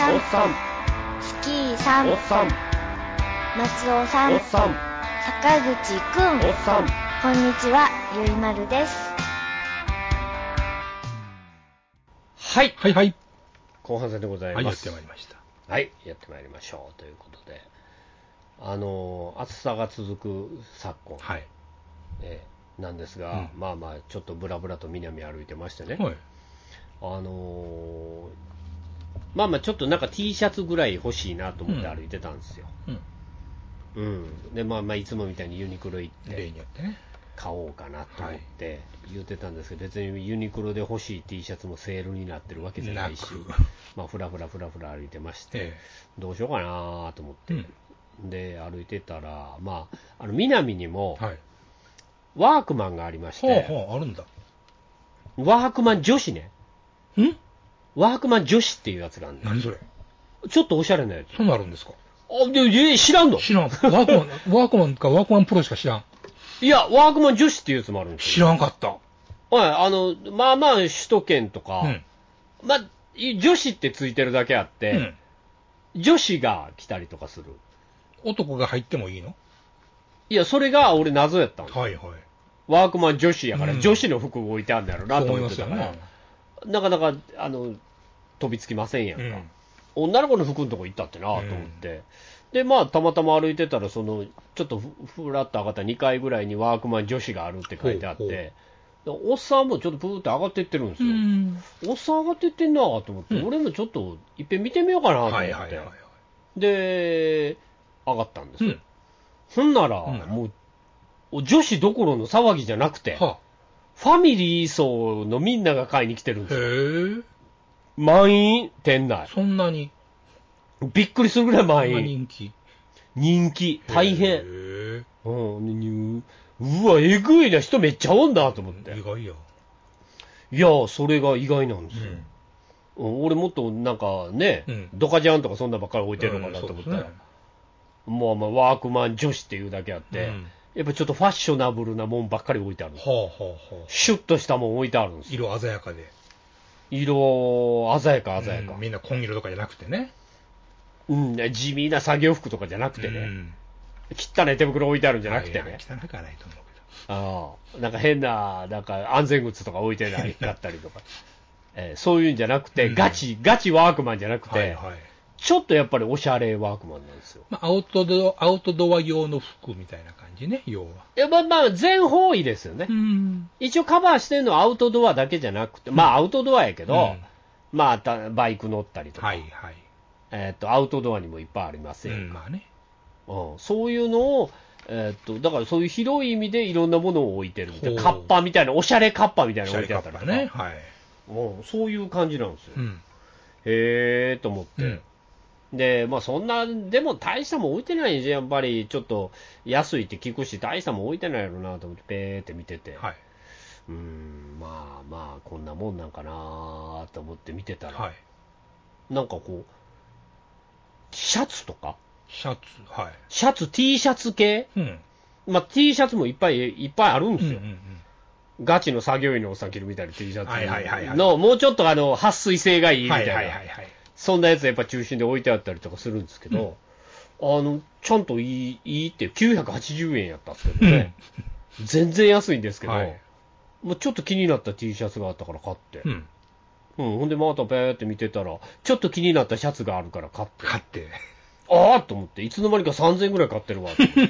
さん、 おっさん、 スキーさん、 おっさん、 松尾さん、 おっさん、 坂口くん、 おっさん。 こんにちは、ゆいまるです。 はい、 はいはい。 後半戦でございます。 はい、やってまいりました。 はい、やってまいりましょうということで、暑さが続く昨今、 はい。 なんですが、まあまあちょっとブラブラと南歩いてましてね、 はい。 まあまあちょっとなんか T シャツぐらい欲しいなと思って歩いてたんですよ。 うん。 でまあまあいつもみたいにユニクロ行って例によってね。 買おうかなと思って言ってたんですけど、別にユニクロで欲しい T シャツもセールになってるわけじゃないし、まあふらふら歩いてまして、どうしようかなと思って、で歩いてたら、まあ南にもワークマンがありまして、 あるんだ。 ワークマン女子ね。ワークマン女子っていうやつがあるんだ。 何それ。 ちょっとおしゃれなやつ。 そんなあるんですか。 知らんの？ 知らん。ワークマンかワークマンプロしか知らん。 いや、ワークマン女子っていうやつもあるんですよ。 知らんかった。 はい、まあまあ首都圏とか、まあ女子ってついてるだけあって、女子が来たりとかする。 男が入ってもいいの？ いや、それが俺謎やったんですよ。 はいはい。 ワークマン女子やから、女子の服置いてあるんだろうなと思ってたから、なかなか飛びつきませんやんか。女の子の服のとこ行ったってなと思って。で、まあ、たまたま歩いてたら、ちょっとふらっと上がった2階ぐらいにワークマン女子があるって書いてあって、おっさんもちょっとプーって上がっていってるんですよ。おっさん上がっていってんなと思って、俺もちょっといっぺん見てみようかなと思って。で、上がったんですよ。ほんなら、もう、女子どころの騒ぎじゃなくて、ファミリー層のみんなが買いに来てるんですよ。満員、店内。 そんなにびっくりするぐらい満員。人気、大変。うわ、えぐいな、人めっちゃおんだと思って。 意外や。 いや、それが意外なんですよ。俺もっとなんかね、ドカジャンとかそんなばっかり置いてるのかなと思ったら、もうまあワークマン女子っていうだけあって、やっぱちょっとファッショナブルなもんばっかり置いてある。シュッとしたもん置いてあるんですよ。 色鮮やかで。 色鮮やか。 みんな紺色とかじゃなくてね。 地味な作業服とかじゃなくてね。汚い手袋置いてあるんじゃなくてね。 汚くはないと思うけど。 なんか変な、なんか安全靴とか置いてないかったりとか。そういうんじゃなくて、ガチワークマンじゃなくて、ちょっとやっぱりおしゃれワークマンなんですよ。 アウトドア用の服みたいな感じね、要は。 いや、まあ、全方位ですよね。一応カバーしてるのはアウトドアだけじゃなくて、まあアウトドアやけど、まあ、バイク乗ったりとか、アウトドアにもいっぱいありますよ。 まあね。 そういうのを、だからそういう広い意味でいろんなものを置いてるみたいな。カッパみたいな、おしゃれカッパみたいなの置いてあったりとか。 ね。 そういう感じなんですよ。へーと思って。で、まあそんな、でも大したもん置いてないんじゃん、やっぱりちょっと安いって聞くし、大したもん置いてないやろなと思って、ペーって見てて。まあ、こんなもんなんかなと思って見てたら、なんかこう、シャツとかシャツ、T シャツ系、まあ T シャツもいっぱいあるんですよ。ガチの作業員のおっさん着るみたいな T シャツの、もうちょっと撥水性がいいみたいな、そんなやつやっぱ中心で置いてあったりとかするんですけど、ちゃんといいって980円やったんですけどね、全然安いんですけど、もうちょっと気になった T シャツがあったから買って、ほんでまたペーって見てたら、ちょっと気になったシャツがあるから買って、ああと思って、いつの間にか3000円ぐらい買ってるわと思って。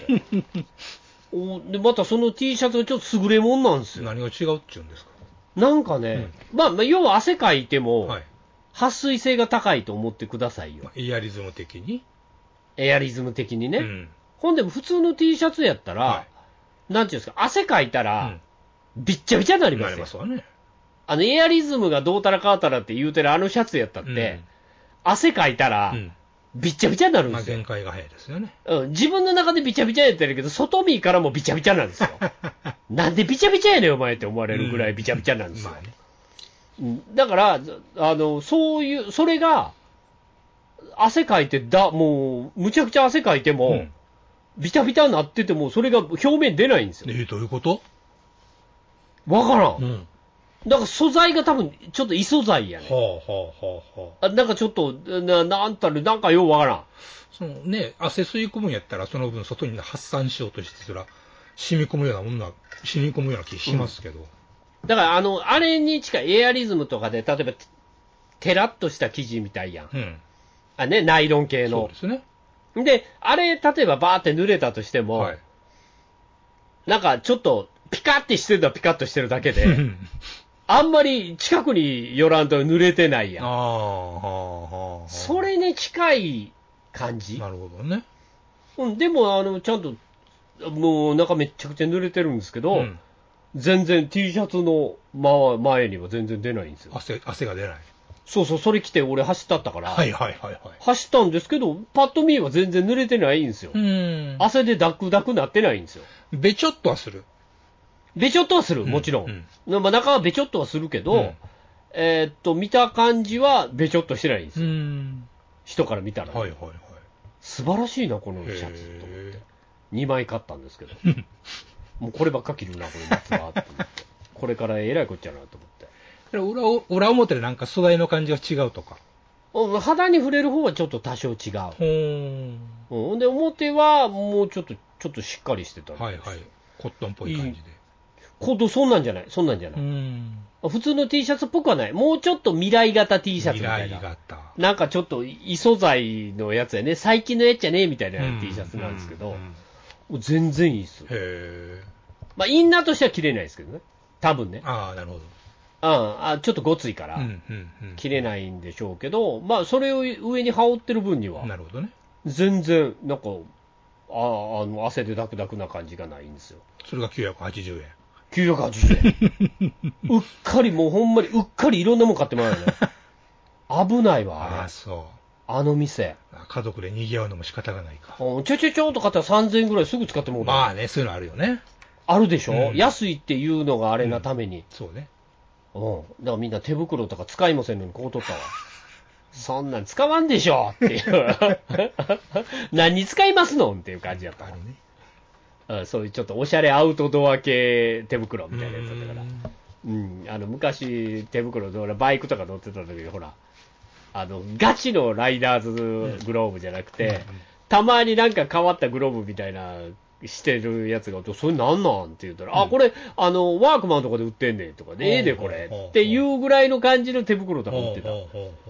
でまたその T シャツがちょっと優れもんなんですよ。 何が違うって言うんですか。 なんかね、まあ要は汗かいても、撥水性が高いと思ってくださいよ。 エアリズム的にね。ほんでも普通の T シャツやったら、なんていうんですか、汗かいたら、びっちゃびちゃになりますよ。 なりますわね。 エアリズムがどうたらかーたらって言うてるシャツやったって、汗かいたら、びっちゃびちゃになるんですよ。 限界が早いですよね。 自分の中でびちゃびちゃやってるけど、外見からもびちゃびちゃなんですよ。なんでびちゃびちゃやねんお前って思われるぐらいびちゃびちゃなんですよ。だから、それが、汗かいてもう、むちゃくちゃ汗かいても、ビタビタになってても、それが表面出ないんですよ。 どういうこと？ わからん。 だから素材が多分、ちょっと異素材やね。なんかちょっと、なんたら、なんかようわからん。 そのね、汗吸い込むんやったら、その分外に発散しようとして、そら、染み込むようなもんな、染み込むような気しますけど。 だから、あれに近いエアリズムとかで、例えば、テラッとした生地みたいやん。ナイロン系の。 そうですね。 で、あれ、例えばバーって濡れたとしても、なんかちょっと、ピカってしてるのはピカッとしてるだけで、あんまり近くに寄らんと濡れてないやん。それに近い感じ。 なるほどね。 でも、ちゃんと、もう中めっちゃくちゃ濡れてるんですけど、全然 T シャツの前には全然出ないんですよ。 汗が出ない。 そうそう、それ着て俺走ったったから、 走ったんですけど、パッと見は全然濡れてないんですよ。汗でダクダクなってないんですよ。 べちょっとはする。 べちょっとはする、もちろん。まあ、中はべちょっとはするけど、見た感じはべちょっとしてないんですよ。人から見たら。素晴らしいな、このシャツと思って。2枚買ったんですけど。もうこればっか着るな、これ夏は、と思って。これからえらいこっちゃな、と思って。 裏表でなんか素材の感じが違うとか。 肌に触れる方はちょっと多少違う。で、表はもうちょっとしっかりしてた。 コットンっぽい感じで。 そんなんじゃない。普通の T シャツっぽくはない。もうちょっと未来型 T シャツみたいな。なんかちょっと異素材のやつやね。最近のやつじゃねえみたいな T シャツなんですけど、全然いいっす。まあ、インナーとしては着れないですけどね。多分ね。 なるほど。 ちょっとごついから、着れないんでしょうけど、まあ、それを上に羽織ってる分には、 なるほどね。 全然、なんか、汗でダクダクな感じがないんですよ。 それが980円。 980円。うっかり、もうほんまに、うっかりいろんなもん買ってもらうよね。危ないわ、あれ。 そう。 あの店。 家族で賑わうのも仕方がないか。 ちょっと買ったら3000円ぐらいすぐ使ってもらう。 まあね、そういうのあるよね。 あるでしょ、安いっていうのがあれなために。 そうね。 だからみんな手袋とか使いませんのにこう取ったわ。そんなん使わんでしょっていう。何に使いますのっていう感じやったね。そういうちょっとおしゃれアウトドア系手袋みたいなやつだったから。昔手袋でバイクとか乗ってた時にほら、ガチのライダーズグローブじゃなくて、たまになんか変わったグローブみたいなしてるやつが、それなんなんって言ったら、これ、ワークマンとかで売ってんねんとかで、ええでこれっていうぐらいの感じの手袋とか売ってた。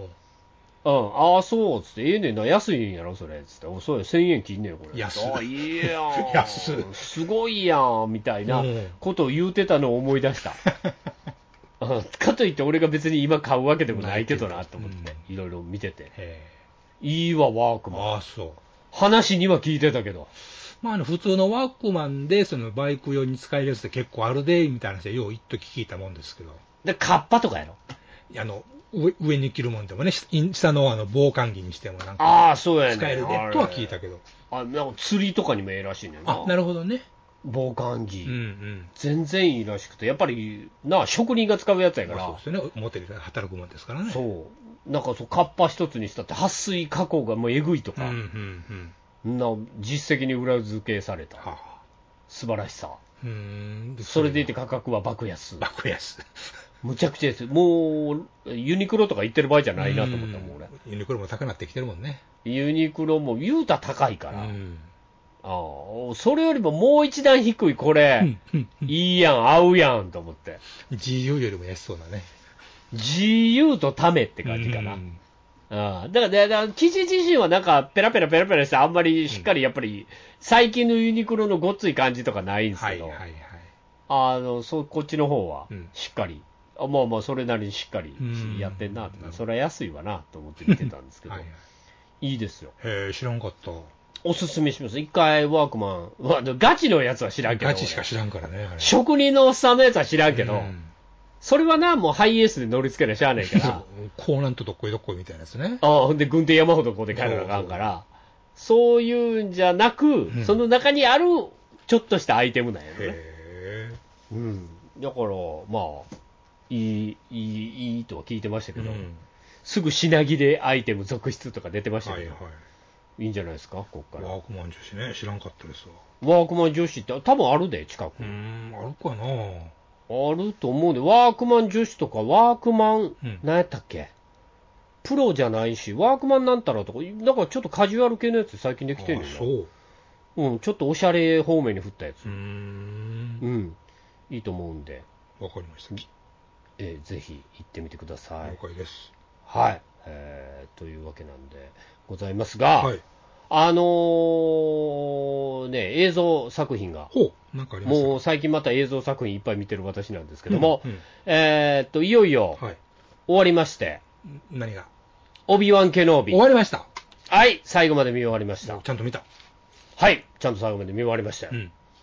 そうつって、ええねんな、安いんやろ、それつって、そうや、1000円切んねん、これ。 安いいやん。すごいやん、みたいなことを言うてたのを思い出した。かといって俺が別に今買うわけでもないけどなと思って、いろいろ見てて。いいわ、ワークマン。話には聞いてたけど。 まあ、普通のワークマンで、そのバイク用に使えるやつって結構あるで、みたいな話で、よう一時聞いたもんですけど。 で、カッパとかやろ？ 上に着るもんでもね、下の防寒着にしてもなんか、そうやね。使えるで、とは聞いたけど。 なんか釣りとかにもええらしいねんな。 なるほどね。 防寒着。全然いいらしくて、やっぱり、職人が使うやつやから。 そうですよね。表で働くもんですからね。 そう。なんかカッパ一つにしたって、撥水加工がもうえぐいとか。実績に裏付けされた。素晴らしさ。それでいて価格は爆安。むちゃくちゃです。もう、ユニクロとか行ってる場合じゃないなと思ったもん、俺。 ユニクロも高くなってきてるもんね。 ユニクロも言うたら高いから。それよりももう一段低い、これ。いいやん、合うやんと思って。 GU よりも安そうだね。 GU とためって感じかな。だから、生地自身はなんか、ペラペラして、あんまりしっかり、やっぱり、最近のユニクロのごっつい感じとかないんですけど、こっちの方は、しっかり、まあ、それなりにしっかりやってんな、それは安いわな、と思って見てたんですけど、いいですよ。 知らんかった。 おすすめします。一回、ワークマン、ガチのやつは知らんけど。 ガチしか知らんからね。 職人のおっさんのやつは知らんけど、それはな、もうハイエースで乗り付けなしゃあないから。 高難とどっこいどっこいみたいなやつね。 ほんで、軍手山ほどこうで帰らなあかんから、そういうんじゃなく、その中にある、ちょっとしたアイテムなんやね。だから、まあ、いいとは聞いてましたけど、すぐ品切れアイテム続出とか出てましたけど、いいんじゃないですか、こっから。 ワークマン女子ね、知らんかったですわ。 ワークマン女子って多分あるで、近く。 あるかな。 あると思うんで、ワークマン女子とか、ワークマン、何やったっけ、プロじゃないし、ワークマンなんたらとか、だからちょっとカジュアル系のやつ最近できてるのよ。 そう。 うん、ちょっとおしゃれ方面に振ったやつ。うん。いいと思うんで。 わかりました。 ぜひ行ってみてください。 了解です。 はい。というわけなんでございますが、 はい。 映像作品が、 なんかありますか？ もう最近また映像作品いっぱい見てる私なんですけども、いよいよ、終わりまして、 何が？ オビワン・ケノービ。 終わりました。 はい、最後まで見終わりました。 ちゃんと見た。 はい、ちゃんと最後まで見終わりましたよ。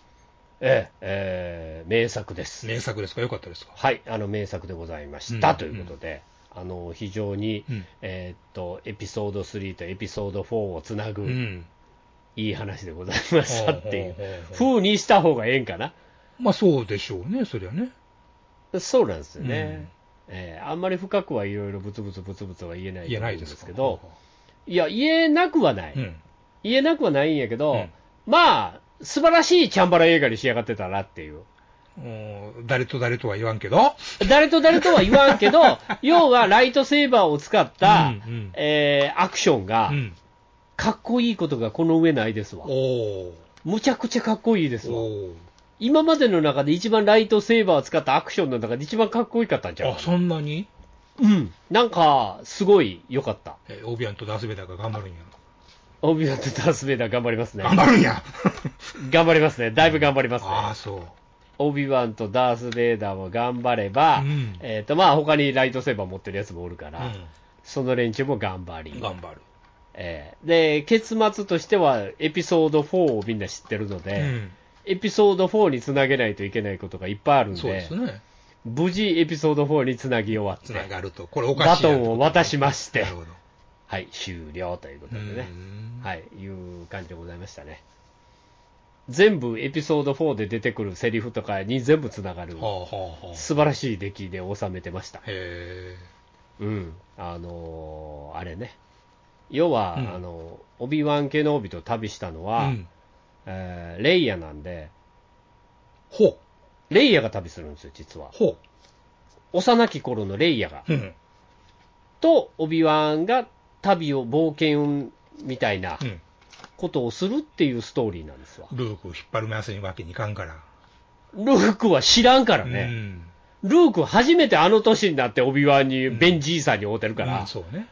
名作です。 名作ですか？よかったですか？ はい、名作でございました、ということで、非常に、エピソード3とエピソード4をつなぐ、いい話でございましたっていう風にした方がええんかな。 まあそうでしょうね、そりゃね。 そうなんですよね。あんまり深くはいろいろブツブツは言えないと思うんですけど、いや、言えなくはない。言えなくはないんやけど、まあ、素晴らしいチャンバラ映画に仕上がってたなっていう。 誰と誰とは言わんけど、 誰と誰とは言わんけど、要はライトセーバーを使った、アクションが、かっこいいことがこの上ないですわ。むちゃくちゃかっこいいですわ。今までの中で一番ライトセーバーを使ったアクションの中で一番かっこよかったんちゃうかな。 そんなに？ なんか、すごい良かった。 オビアンとダースベイダーが頑張るんや。 オビワンとダースベイダー頑張りますね。 頑張るんや頑張りますね。だいぶ頑張りますね。 そう。 オビワンとダースベイダーも頑張れば、まあ他にライトセーバー持ってるやつもおるから、その連中も頑張る。で、結末としてはエピソード4をみんな知ってるので、エピソード4につなげないといけないことがいっぱいあるんで、 そうですね。 無事エピソード4につなぎ終わって、 つながると、これおかしいバトンを渡しまして、 なるほど。 はい、終了ということでね。はい、いう感じでございましたね。全部エピソード4で出てくるセリフとかに全部つながる、素晴らしい出来で収めてました。あれね。要は、オビワン・ケノービと旅したのは、レイヤなんで、レイヤが旅するんですよ、実は。幼き頃のレイヤが。と、オビワンが旅を冒険みたいなことをするっていうストーリーなんですわ。 ルークを引っ張る目安にわけにいかんから。 ルークは知らんからね。ルーク初めてあの年になってオビワンに、ベンじいさんに会うてるから。 そうね。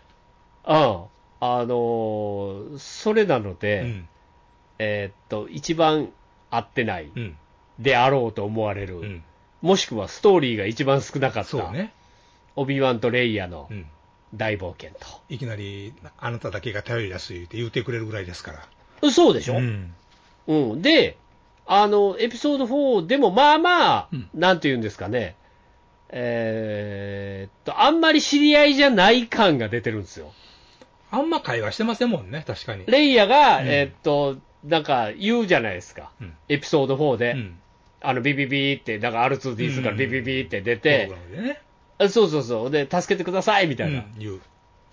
それなので、一番合ってないであろうと思われる、もしくはストーリーが一番少なかった、オビワンとレイヤの大冒険と。 いきなり、あなただけが頼りやすいって言ってくれるぐらいですから。 そうでしょ？で、エピソード4でもまあまあ、なんて言うんですかね、あんまり知り合いじゃない感が出てるんですよ。 あんま会話してませんもんね、確かに。 レイヤが、なんか言うじゃないですか。エピソード4で。ビビビって、なんか R2D2 からビビビって出て、そう。で、助けてくださいみたいな。言う。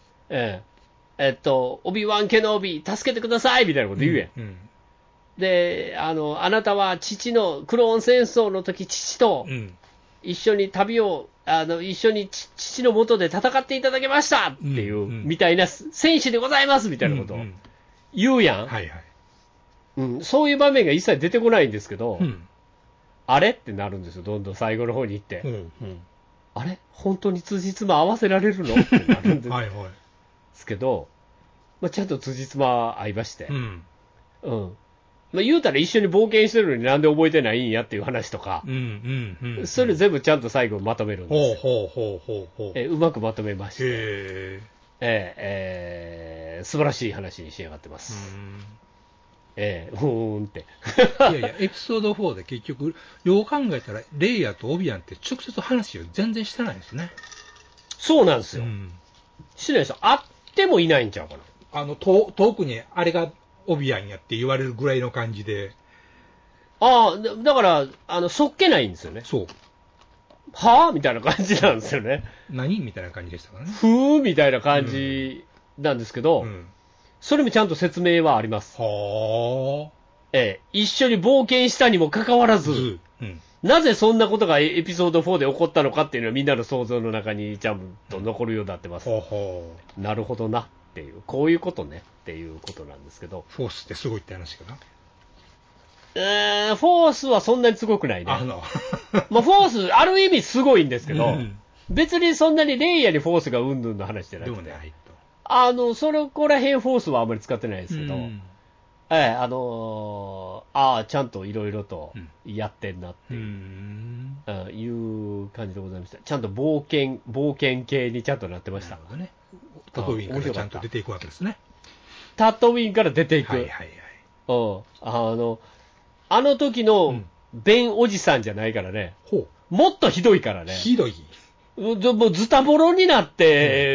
オビワン・ケノービ、助けてくださいみたいなこと言うやん。で、あなたは父の、クローン戦争の時、父と一緒に旅を、一緒に父の元で戦っていただけましたっていう、みたいな、戦士でございますみたいなことを言うやん。そういう場面が一切出てこないんですけど、あれってなるんですよ、どんどん最後の方に行って。あれ本当に辻褄合わせられるのってなるんですけど、ちゃんと辻褄合いまして。言うたら一緒に冒険してるのになんで覚えてないんやっていう話とか、それ全部ちゃんと最後まとめるんですよ。うまくまとめまして、素晴らしい話に仕上がってます。って。 いや、エピソード4で結局、よう考えたら、レイヤーとオビアンって直接話を全然してないんですね。 そうなんですよ。してないですよ。会ってもいないんちゃうかな。 遠くにあれがオビアンやって言われるぐらいの感じで。 だから、そっけないんですよね。 そう。 はぁみたいな感じなんですよね。 何みたいな感じでしたからね。 ふーみたいな感じなんですけど、それもちゃんと説明はあります。一緒に冒険したにもかかわらず、 なぜそんなことがエピソード4で起こったのかっていうのはみんなの想像の中にちゃんと残るようになってます。なるほどなっていう、こういうことねっていうことなんですけど。 フォースってすごいって話かな。 フォースはそんなにすごくないね。まあフォース、ある意味すごいんですけど、別にそんなにレイヤーにフォースがうんぬんの話じゃなくて。それこら辺フォースはあんまり使ってないですけど、ちゃんといろいろとやってんなっていう、いう感じでございました。ちゃんと冒険系にちゃんとなってました。 なるほどね。タトウィンからちゃんと出ていくわけですね。 タトウィンから出ていく。あの時のベンおじさんじゃないからね。もっとひどいからね。 ひどい。 もうズタボロになって、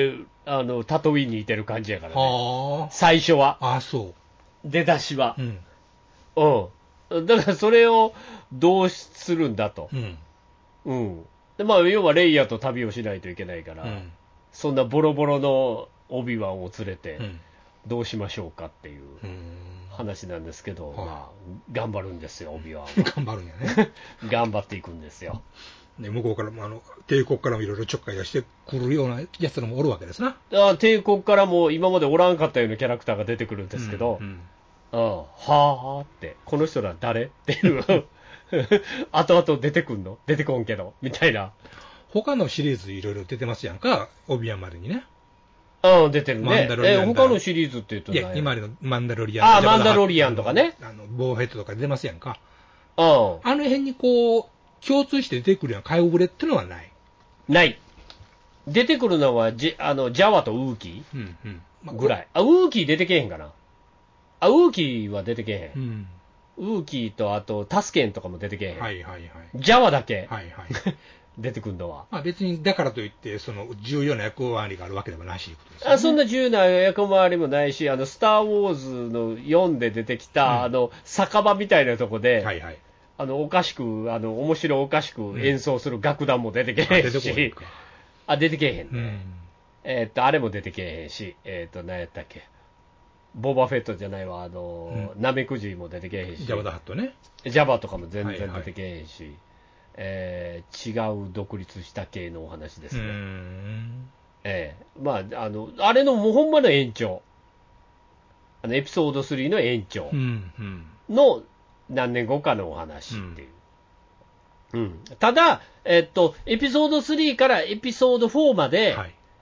タトウィンにいてる感じやからね。最初は。 そう。 出だしは。だからそれをどうするんだと。でまあ、要はレイヤーと旅をしないといけないから、そんなボロボロのオビワンを連れて、どうしましょうかっていう話なんですけど、まあ、頑張るんですよ、オビワンは。 頑張るんやね。 頑張っていくんですよ。 で向こうからも帝国からもいろいろちょっかい出してくるようなやつらもおるわけですな。 帝国からも今までおらんかったようなキャラクターが出てくるんですけど、はぁって、この人ら誰っていう、後々出てくんの出てこんけど、みたいな。 他のシリーズいろいろ出てますやんか、オビワンまでにね。 出てるね。他のシリーズって言うとね。 いや、今までのマンダロリアン。 マンダロリアンとかね。 ボーヘッドとか出ますやんか。あの辺にこう、共通して出てくるような顔ぶれってのはない。 ない。出てくるのはジャワとウーキーぐらい。ウーキー出てけへんかな。ウーキーは出てけへん。ウーキーとあとタスケンとかも出てけへん。ジャワだけ。出てくるのは。 まあ別にだからといって、その重要な役割があるわけでもないし、ことですね。 そんな重要な役回りもないし、スター・ウォーズの4で出てきた、酒場みたいなとこで、おかしく、面白おかしく演奏する楽団も出てけへんし、出てけへんね。あれも出てけへんし、何やったっけ。ボバフェットじゃないわ、ナメクジも出てけへんし。 ジャバダハットね。 ジャバとかも全然出てけへんし、違う独立した系のお話ですね。まあ、あれのもうほんまの延長。エピソード3の延長の何年後かのお話っていう。ただ、エピソード3からエピソード4まで、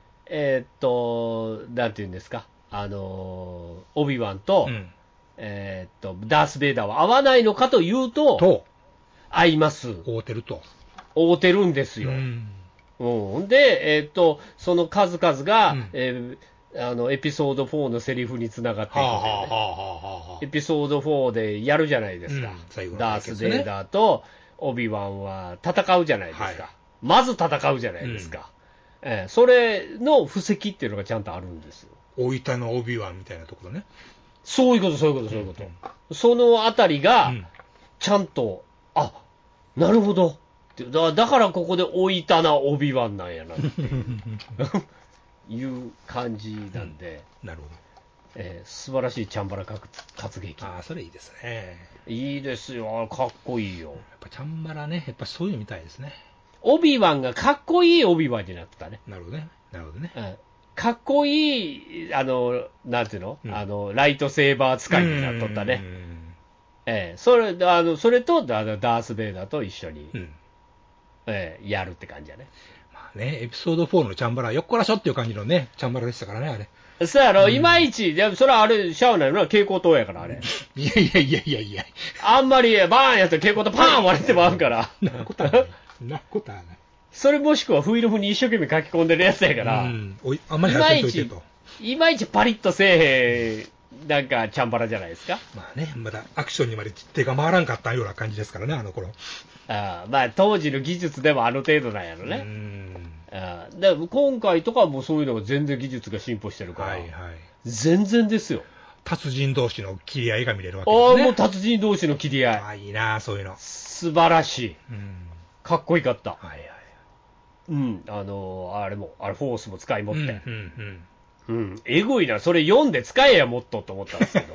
なんていうんですか、オビワンと、ダース・ベイダーは合わないのかというと、合います。 合うてると。 合うてるんですよ。で、その数々が、エピソード4のセリフにつながっていく、ね。エピソード4でやるじゃないですか。ダース・ベイダーとオビワンは戦うじゃないですか。まず戦うじゃないですか。それの布石っていうのがちゃんとあるんですよ。 大分のオビワンみたいなところね。 そういうこと。そのあたりが、ちゃんと、なるほど。だからここで置いたなオビワンなんやなっていう感じなんで、 なるほど。 素晴らしいチャンバラ活劇。 それいいですね。 いいですよ、かっこいいよ。 やっぱチャンバラね、やっぱそういうのみたいですね。 オビワンがかっこいいオビワンになってたね。 なるほどね。 かっこいい、なんていうの、ライトセーバー使いになっとったね。それとダース・ベイダーと一緒に、やるって感じやね。 まあね、エピソード4のチャンバラ、よっこらしょっていう感じのね、チャンバラでしたからね、あれ。 そうやろ、いまいち、それはあれ、シャワーなのは蛍光灯やから、あれ。 いや。 あんまり、バーンやったら蛍光灯パーン割れてまうから。 なことはない。 それもしくはフィルムに一生懸命書き込んでるやつやから、 あんまり入ってといてと。 いまいちパリッとせえへん、なんか、チャンバラじゃないですか。 まあね、まだアクションにまで手が回らんかったような感じですからね、あの頃。 まあ、当時の技術でもある程度なんやろね。で今回とかもそういうのが全然技術が進歩してるから、全然ですよ。 達人同士の切り合いが見れるわけですね。 もう達人同士の切り合い。 いいな、そういうの。 素晴らしい。かっこよかった。あれも、フォースも使い持って。えぐいな、それ読んで使えやもっとと思ったんですけど、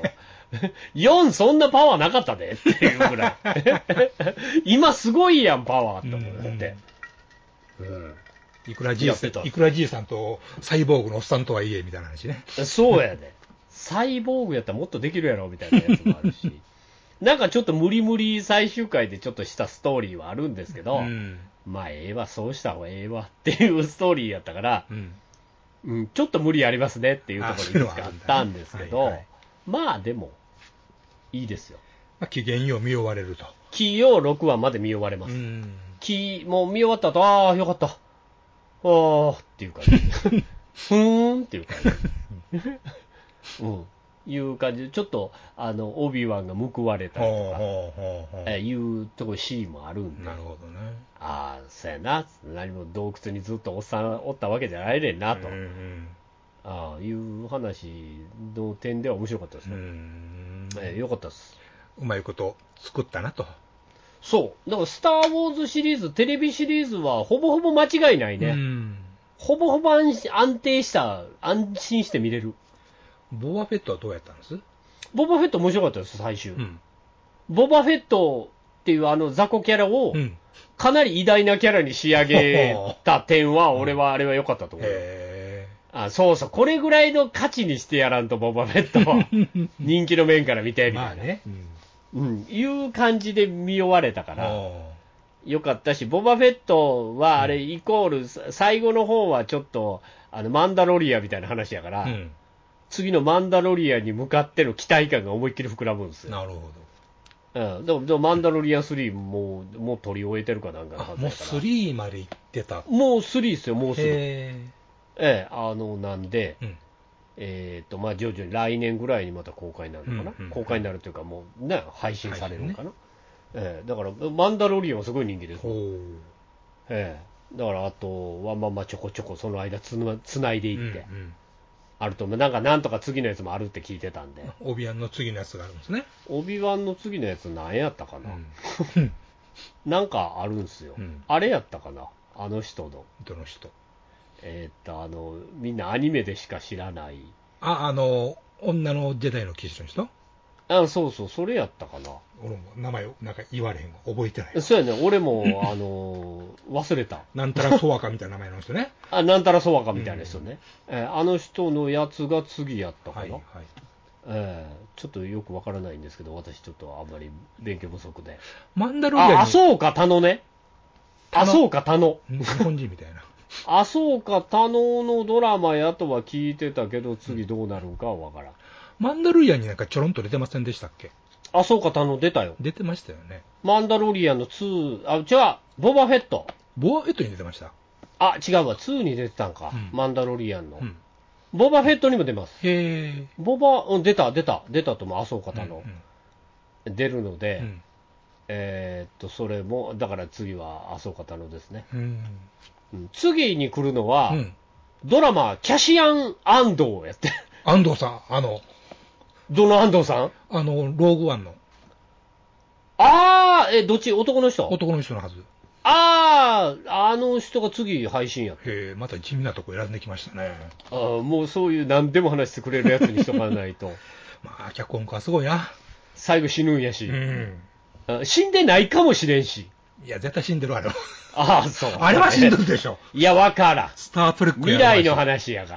4そんなパワーなかったでっていうぐらい。今すごいやん、パワーと思って。 いくらじいさんとサイボーグのおっさんとはいえみたいな話ね。 そうやで。サイボーグやったらもっとできるやろみたいなやつもあるし。なんかちょっと無理無理最終回でちょっとしたストーリーはあるんですけど、まあええわ、そうした方がええわっていうストーリーやったから、ちょっと無理ありますねっていうところにいくつかあったんですけど、まあでも、いいですよ。 まあ、期限よう見終われると。 期を6話まで見終われます。期もう見終わった後、ああ、よかった。ああ、っていう感じ。ふーんっていう感じ。いう感じで、ちょっと、オビワンが報われたりとか、いうとこシーンもあるんで。 なるほどね。 ああ、そうやな。何も洞窟にずっとおっさんおったわけじゃないねんな、と。ああ、いう話の点では面白かったですね。よかったです。 うまいこと作ったなと。 そう。だから、スター・ウォーズシリーズ、テレビシリーズは、ほぼほぼ間違いないね。ほぼほぼ安定した、安心して見れる。 ボバフェットはどうやったんです？ ボバフェット面白かったです、最終。ボバフェットっていう雑魚キャラを、かなり偉大なキャラに仕上げた点は、俺はあれは良かったと思う。そうそう、これぐらいの価値にしてやらんと、ボバフェットは。人気の面から見て、みたいな。いう感じで見終われたから、よかったし、ボバフェットはあれイコール、最後の方はちょっと、マンダロリアみたいな話やから、次のマンダロリアに向かっての期待感が思いっきり膨らむんですよ。 なるほど。でもマンダロリアン3もう取り終えてるかなんかのはずだから。 もう3まで行ってた。 もう3ですよ、もうすぐ。なんで、まあ徐々に来年ぐらいにまた公開になるのかな。公開になるというか、もうね、配信されるのかな。だから、マンダロリアンはすごい人気です。だから、あとは、まあちょこちょこその間つないでいって。あると、なんとか次のやつもあるって聞いてたんで。 オビワンの次のやつがあるんですね。 オビワンの次のやつ何やったかな、なんかあるんすよ。あれやったかな、あの人の。 どの人？ みんなアニメでしか知らない。 女のジェダイの騎士の人？ そうそう、それやったかな。 俺も名前なんか言われへんわ。覚えてない。 そうやね、俺も、忘れた。 なんたらソワカみたいな名前の人ね。 なんたらソワカみたいな人ね。あの人のやつが次やったかな。ちょっとよくわからないんですけど、私ちょっとあんまり勉強不足で。 マンダロリアンに。 麻生か田野ね。麻生か田野。 日本人みたいな。 麻生か田野のドラマやとは聞いてたけど、次どうなるんかはわからん。 マンダロリアンになんかちょろんと出てませんでしたっけ？ そうか、出たよ。 出てましたよね。 マンダロリアンの2、違う、ボバフェット。 ボバフェットに出てました。 違うわ、2に出てたんか、マンダロリアンの。ボバフェットにも出ます。 へー。出たと思う、そうか、出るので、それも、だから次はそうか、ですね。次に来るのは、ドラマ、キャシアン・安藤やって。 安藤さん、 どの安藤さん？ ローグワンの。 どっち？男の人？ 男の人のはず。 あの人が次配信やって。 へえ、また地味なとこ選んできましたね。 もうそういう何でも話してくれるやつにしとかないと。 まあ、脚本家はすごいな。 最後死ぬんやし。死んでないかもしれんし。 いや、絶対死んでる、あれは。 そう。 あれは死んでるでしょ。 いや、わからん。 スタートレック未来の話やから。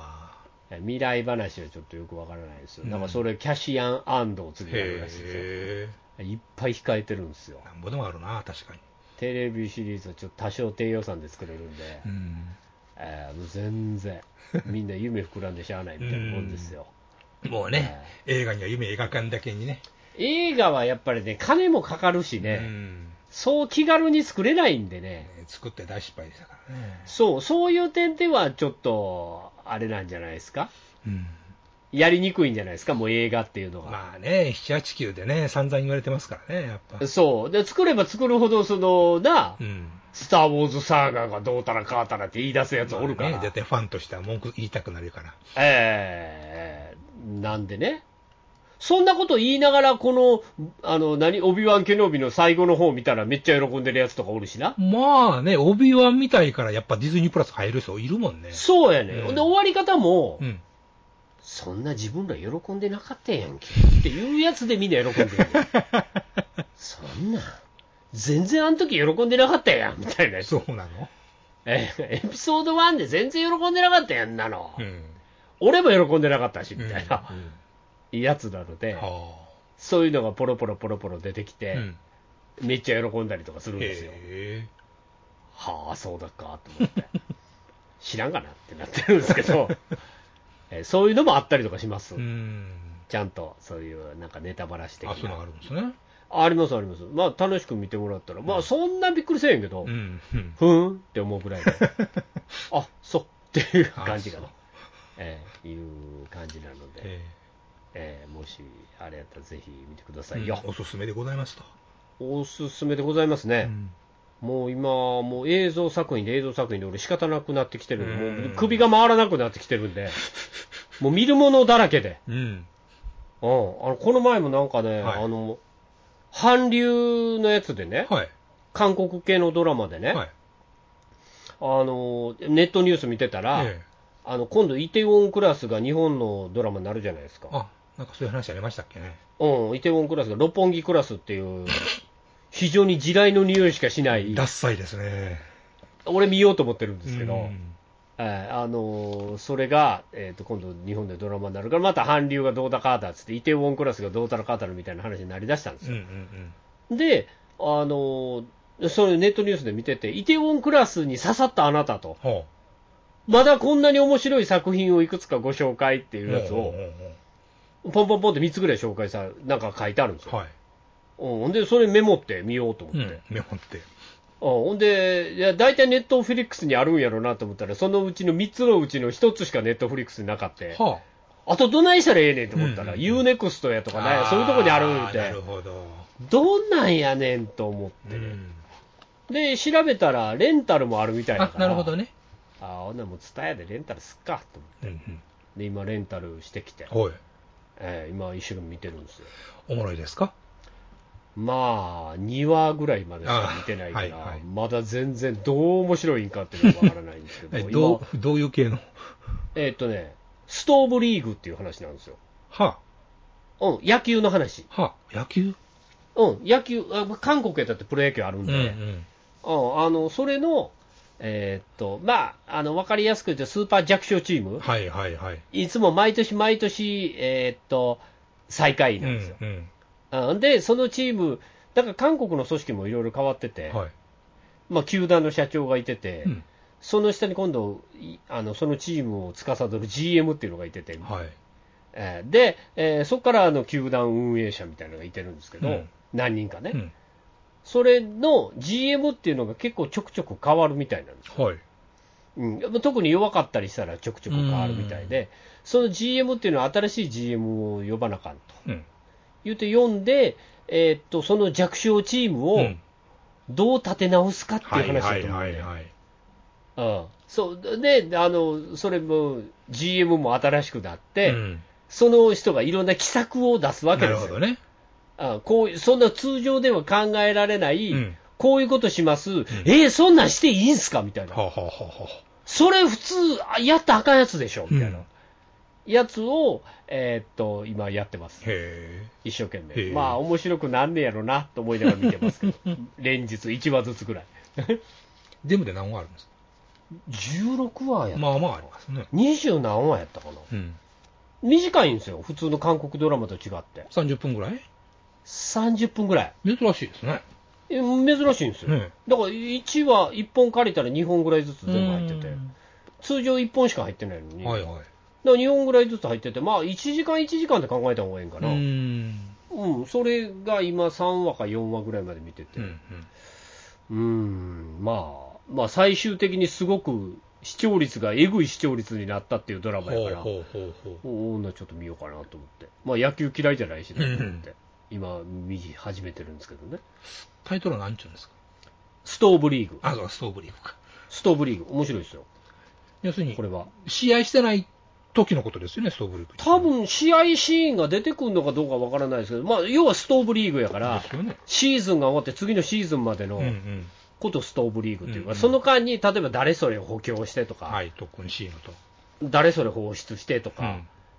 未来話はちょっとよくわからないですよ。だからそれ、キャシアン・アンドを次やるらしいですよ。いっぱい控えてるんですよ。 なんぼでもあるな、確かに。 テレビシリーズはちょっと多少低予算で作れるんで、もう全然、みんな夢膨らんでしゃあないみたいなもんですよ。 もうね、映画には夢描かんだけにね。 映画はやっぱりね、金もかかるしね、そう気軽に作れないんでね。 作って大失敗でしたからね。 そういう点ではちょっと、あれなんじゃないですか。やりにくいんじゃないですか、もう映画っていうのが。 まあね、7、8、9でね、散々言われてますからね、やっぱ。 そう。で、作れば作るほど、スター・ウォーズサーガーがどうたらかーたらって言い出すやつおるから。 ね、絶対ファンとしては文句言いたくなるから。 なんでね。そんなこと言いながら、この、オビワン・ケノビの最後の方見たらめっちゃ喜んでるやつとかおるしな。 まあね、オビワンみたいからやっぱディズニープラス入る人いるもんね。 そうやね。で、終わり方も、 そんな自分ら喜んでなかったやんけっていうやつでみんな喜んでるそんな全然あの時喜んでなかったやんみたいな。 そうなの？ エピソード1で全然喜んでなかったやんなの、 うん、 俺も喜んでなかったしみたいな、やつなので、そういうのがポロポロ出てきて、めっちゃ喜んだりとかするんですよ。はあ、そうだかと思って知らんかなってなってるんですけどそういうのもあったりとかします。ちゃんとそういうなんかネタばらし的な。 そういうのがあるんですね。 ありますあります。まあ楽しく見てもらったら、まあそんなびっくりせえへんけど、ふーんって思うぐらいであ、そうっていう感じかな、いう感じなので、もしあれやったらぜひ見てくださいよ。 おすすめでございますと。 おすすめでございますね。もう今、もう映像作品で俺仕方なくなってきてるんで、もう首が回らなくなってきてるんで、もう見るものだらけで。この前もなんかね、韓流のやつでね、韓国系のドラマでね、ネットニュース見てたら、今度イテウォンクラスが日本のドラマになるじゃないですか。 なんかそういう話ありましたっけね。 イテウォンクラスが六本木クラスっていう非常に地雷の匂いしかしない。 ダッサいですね。 俺見ようと思ってるんですけど、それが、今度日本でドラマになるから、また韓流がどうだかだっつって、イテウォンクラスがどうたらかたらみたいな話になりだしたんですよ。で、それネットニュースで見てて、イテウォンクラスに刺さったあなたと、まだこんなに面白い作品をいくつかご紹介っていうやつを、ポンポンポンって3つぐらい紹介さ、なんか書いてあるんですよ。ほんで、それメモって見ようと思って。 メモって。 ほんで、いや大体ネットフリックスにあるんやろうなと思ったら、そのうちの3つのうちの1つしかネットフリックスになかった。あとどないしたらええねんと思ったら、UNEXT やとかね、そういうとこにあるんで、どんなんやねんと思ってね。で、調べたら、レンタルもあるみたいだから。 なるほどね。 ほんならもうツタヤでレンタルすっかと思って。で、今レンタルしてきて、今一生懸命見てるんですよ。 おもろいですか？ まあ、2話ぐらいまでしか見てないから、まだ全然どう面白いんかっていうのがわからないんですけど、 どういう系の？ ストーブリーグっていう話なんですよ。野球の話。 野球？ 野球、韓国やったってプロ野球あるんで、それの、まあ、わかりやすく言うとスーパー弱小チーム、いつも毎年、最下位なんですよ。で、そのチーム、だから韓国の組織もいろいろ変わってて、まあ、球団の社長がいてて、その下に今度、そのチームを司る GM っていうのがいてて、で、そこから球団運営者みたいなのがいてるんですけど、何人かね、それの GM っていうのが結構ちょくちょく変わるみたいなんですよ。特に弱かったりしたらちょくちょく変わるみたいで、その GM っていうのは新しい GM を呼ばなあかんと。言うて読んで、その弱小チームをどう立て直すかっていう話だと思うんで、そうで、それも GM も新しくなって、その人がいろんな奇策を出すわけですよ。そんな通常では考えられない、こういうことします、そんなんしていいんすかみたいな、それ普通やったらあかんやつでしょみたいな。やつを、今やってます。一生懸命。まあ、面白くなんねやろなと思いながら見てますけど、連日1話ずつぐらい。 全部で何話あるんですか ？16話やったかな。 まあまあありますね。 20何話やったかな。短いんですよ、普通の韓国ドラマと違って。 30分ぐらい ?30 分ぐらい。 珍しいですね。 珍しいんですよ。だから1話、1本借りたら2本ぐらいずつ全部入ってて、通常1本しか入ってないのに。だから2本ぐらいずつ入ってて、まあ1時間1時間で考えた方がいいんかな。それが今3話か4話ぐらいまで見てて。まあ最終的にすごく視聴率がえぐい視聴率になったっていうドラマやから、ちょっと見ようかなと思って。まあ野球嫌いじゃないしなと思って、今見始めてるんですけどね。 タイトルは何ちゅうんですか？ ストーブリーグ。 ストーブリーグか。 ストーブリーグ、面白いですよ。 要するに、 これは試合してない時のことですよね、ストーブリーグ。 多分試合シーンが出てくるのかどうかわからないですけど、まあ要はストーブリーグやから、シーズンが終わって次のシーズンまでのことストーブリーグというか、その間に例えば誰それを補強してとか、 特にシーンと誰それ放出してとか、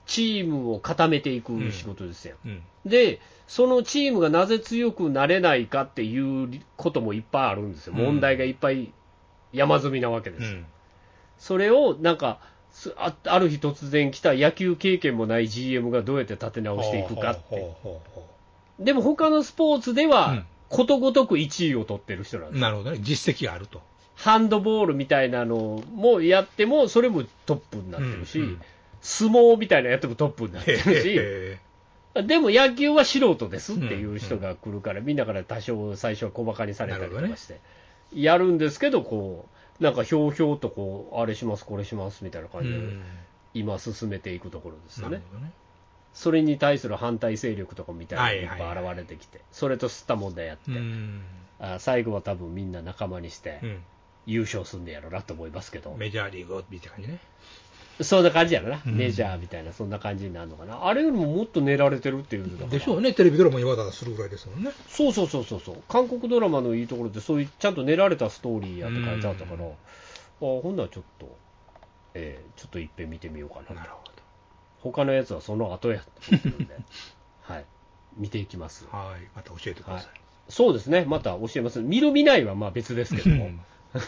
チームを固めていく仕事ですよ、でそのチームがなぜ強くなれないかっていうこともいっぱいあるんですよ、問題がいっぱい山積みなわけです、それをなんかある日突然来た野球経験もない GM がどうやって立て直していくかって、でも他のスポーツではことごとく1位を取ってる人なんです。 なるほどね、実績があると。 ハンドボールみたいなのもやってもそれもトップになってるし、相撲みたいなのやってもトップになってるしでも野球は素人ですっていう人が来るから、みんなから多少最初は小馬鹿にされたりとかしてやるんですけど、こうなんかひょうひょうとこうあれしますこれしますみたいな感じで今進めていくところですよね。それに対する反対勢力とかみたいなのがいっぱい現れてきて、それと吸った問題やって、最後は多分みんな仲間にして優勝するんやろなと思いますけど、 メジャーリーグみたいな感じね。 そんな感じやろな、メジャーみたいなそんな感じになるのかな。あれよりももっと練られてるっていうんだでしょうね。テレビドラマにわざわざするぐらいですもんね。 そう韓国ドラマのいいところってそういうちゃんと練られたストーリーやって書いてあったから、ほんならちょっといっぺん見てみようかなと。 なるほど。 他のやつはその後やって思ってるんではい見ていきます。 はい、また教えてください。 そうですね、また教えます。見る見ないはまあ別ですけども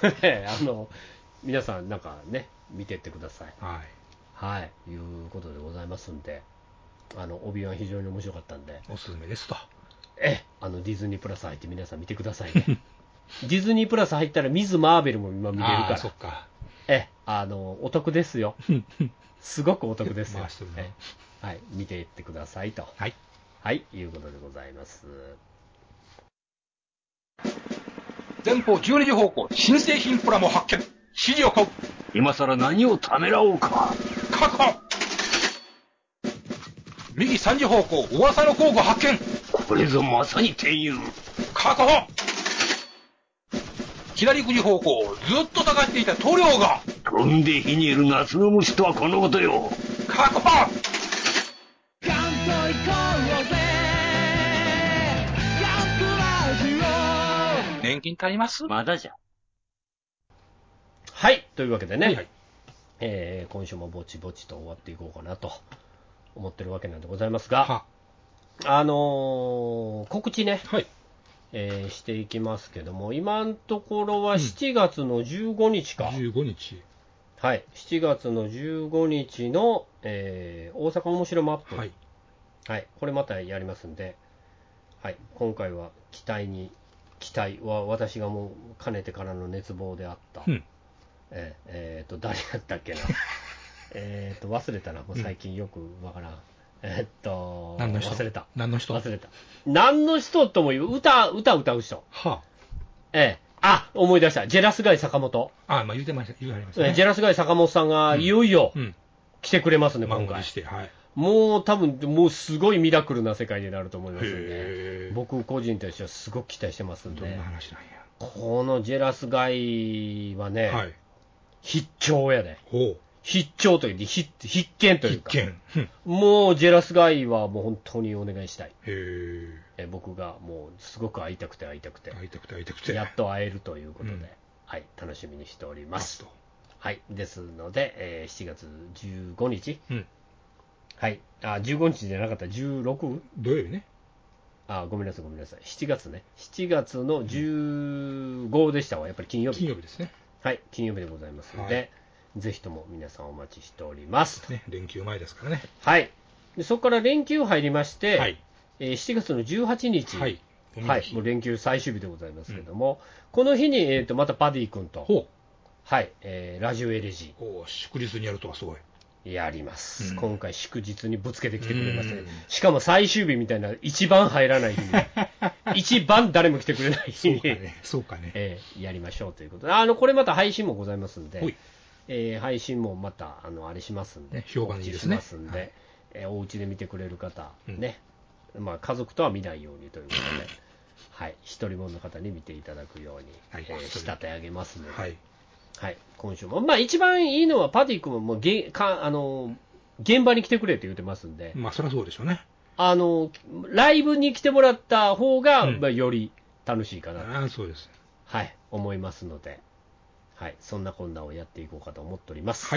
皆さんなんかね見てってください。はい、いうことでございますんで、オビワン非常に面白かったんでおすすめですと。 ディズニープラス入って皆さん見てくださいねディズニープラス入ったらミズ・マーベルも今見れるから、 そっか、 お得ですよすごくお得ですよ回してるね。 はい、見ていってくださいと、 はい、 はい、いうことでございます。 前方12時方向新製品プラモ発見。指示を買う。 今さら何をためらおうか。 確保。右3時方向噂の工具発見。 これぞまさに天佑。 確保。左9時方向ずっと探していた塗料が。 飛んで火にいる夏の虫とはこのことよ。 確保。年金足ります？ まだじゃ。 はい、というわけでね、 はいはい、 今週もぼちぼちと終わっていこうかなと思ってるわけなんでございますが、告知ね、 はい、 していきますけども、今のところは7月の15日か、 15日、 はい、7月の15日の、大阪面白マップ、 はい、 はい、これまたやりますんで、はい、今回は期待は私がもうかねてからの熱望であった、誰やったっけな忘れたな、もう最近よくわからん、 何の人？ 忘れた。 何の人？ 忘れた。何の人とも言う、歌歌う人。思い出した。ジェラスガイ坂本。 まあ言うはりましたね。 ジェラスガイ坂本さんがいよいよ来てくれますね、今回。もう多分、もうすごいミラクルな世界になると思いますんで、僕個人としてはすごく期待してますんで。 どんな話なんや。 このジェラスガイはね、必聴やで。必聴という必見というか、もうジェラスガイはもう本当にお願いしたい。僕がもうすごく会いたくてやっと会えるということで、はい、楽しみにしております。はい、ですので、7月15日、はい、15日じゃなかった、16？ 土曜日ね。 ごめんなさい、7月ね、7月の15でしたわ、やっぱり金曜日ですね。 はい、金曜日でございますので、ぜひとも皆さんお待ちしております。 ね、連休前ですからね。 はい。でそこから連休入りまして、7月の18日、もう連休最終日でございますけども、この日に、またパディ君と、ラジオエレジー。祝日にやるとはすごい。 やります。今回祝日にぶつけてきてくれまして、しかも最終日みたいな一番入らない日に、一番誰も来てくれない日に、 そうかね。 やりましょうということで、これまた配信もございますんで、配信もまたあれしますんで、 評判いいですね。 お家で見てくれる方、ね、家族とは見ないようにということで、はい、一人もの方に見ていただくように、仕立て上げますので、今週も、一番いいのはパディ君ももう現場に来てくれって言ってますんで、 そりゃそうでしょうね。 ライブに来てもらった方が、より楽しいかなそうです。 はい、思いますので。はい、そんなこんなをやっていこうかと思っております。 はい。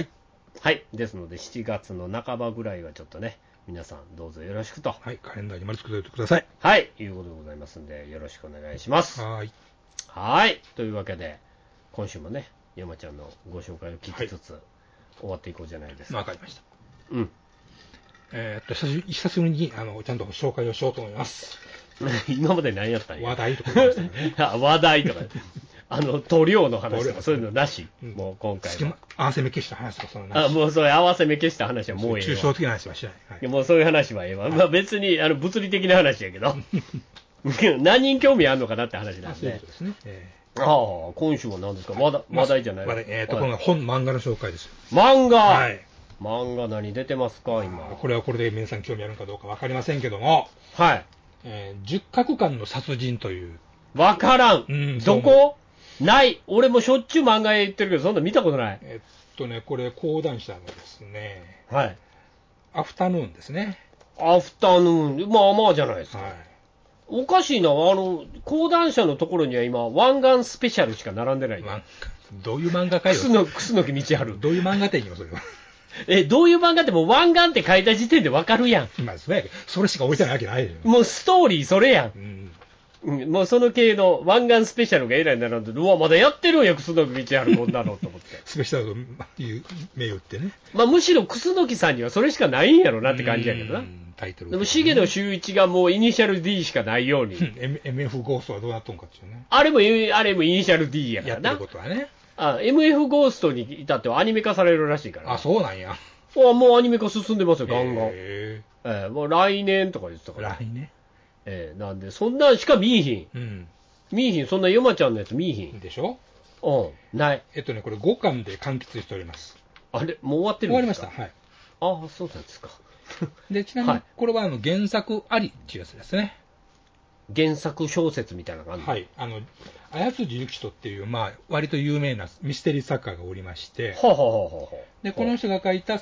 はい。ですので、7月の半ばぐらいはちょっとね、皆さんどうぞよろしくと。 はい。カレンダーに丸つけておいてください。 はい。いうことでございますんで、よろしくお願いします。 はい。 はい。というわけで、今週もね、山ちゃんのご紹介を聞きつつ、終わっていこうじゃないですか。 わかりました。 うん。 久しぶりに、ちゃんと紹介をしようと思います。 今まで何やったんや。 話題とか言いましたね。 話題とか。塗料の話とか、そういうのなし。もう今回は。 合わせ目消した話とか、そのなし。 もうそういう合わせ目消した話はもうええわ。 抽象的な話はしない。 はい、もうそういう話はええわ。まあ別に、物理的な話やけど。何人興味あるのかなって話なんで。 そういうことですね。 今週は何ですか話題じゃない。 これ漫画の紹介ですよ。 漫画はい。 漫画何出てますか、今。 これはこれで皆さん興味あるのかどうかわかりませんけども。 はい。 十角館の殺人という。 わからん。どこない。俺もしょっちゅう漫画へ行ってるけど、そんな見たことない。 これ、講談社のですね。 はい。 アフタヌーンですね。 アフタヌーン。まあまあじゃないですか。はい。おかしいな。講談社のところには今、湾岸スペシャルしか並んでない。 どういう漫画かよ。 クスノキ道春。 どういう漫画店よ、それは。 どういう漫画ってもう湾岸って書いた時点でわかるやん。 まあ、それしか置いてないわけないよ。 もうストーリーそれやん。もうその系の湾岸スペシャルがえらい並んで、うわ、まだやってるんや、クスノキ道春こんなのと思って。 スペシャルという銘打ってね。 まあむしろクスノキさんにはそれしかないんやろなって感じやけどな。 タイトル。 でも、重野秀一がもうイニシャル D しかないように。 MF ゴーストはどうなっとんかっていうね。 あれもイニシャル D やからな。 やってることはね。 MF ゴーストに至ってはアニメ化されるらしいから。 そうなんや。 もうアニメ化進んでますよ、ガンガン。もう来年とか言ってたから。 来年なんで、そんなんしか見えひん。見えひん、そんなヨマちゃんのやつ見えひん。 でしょない。 これ5巻で完結しております。 あれ、もう終わってるんですか？ 終わりました。はい。 そうなんですか。 で、ちなみに、これは原作ありっていうやつですね。 原作小説みたいな感じ。 はい。綾辻ゆき人っていう、まあ、割と有名なミステリー作家がおりまして、で、この人が書いた、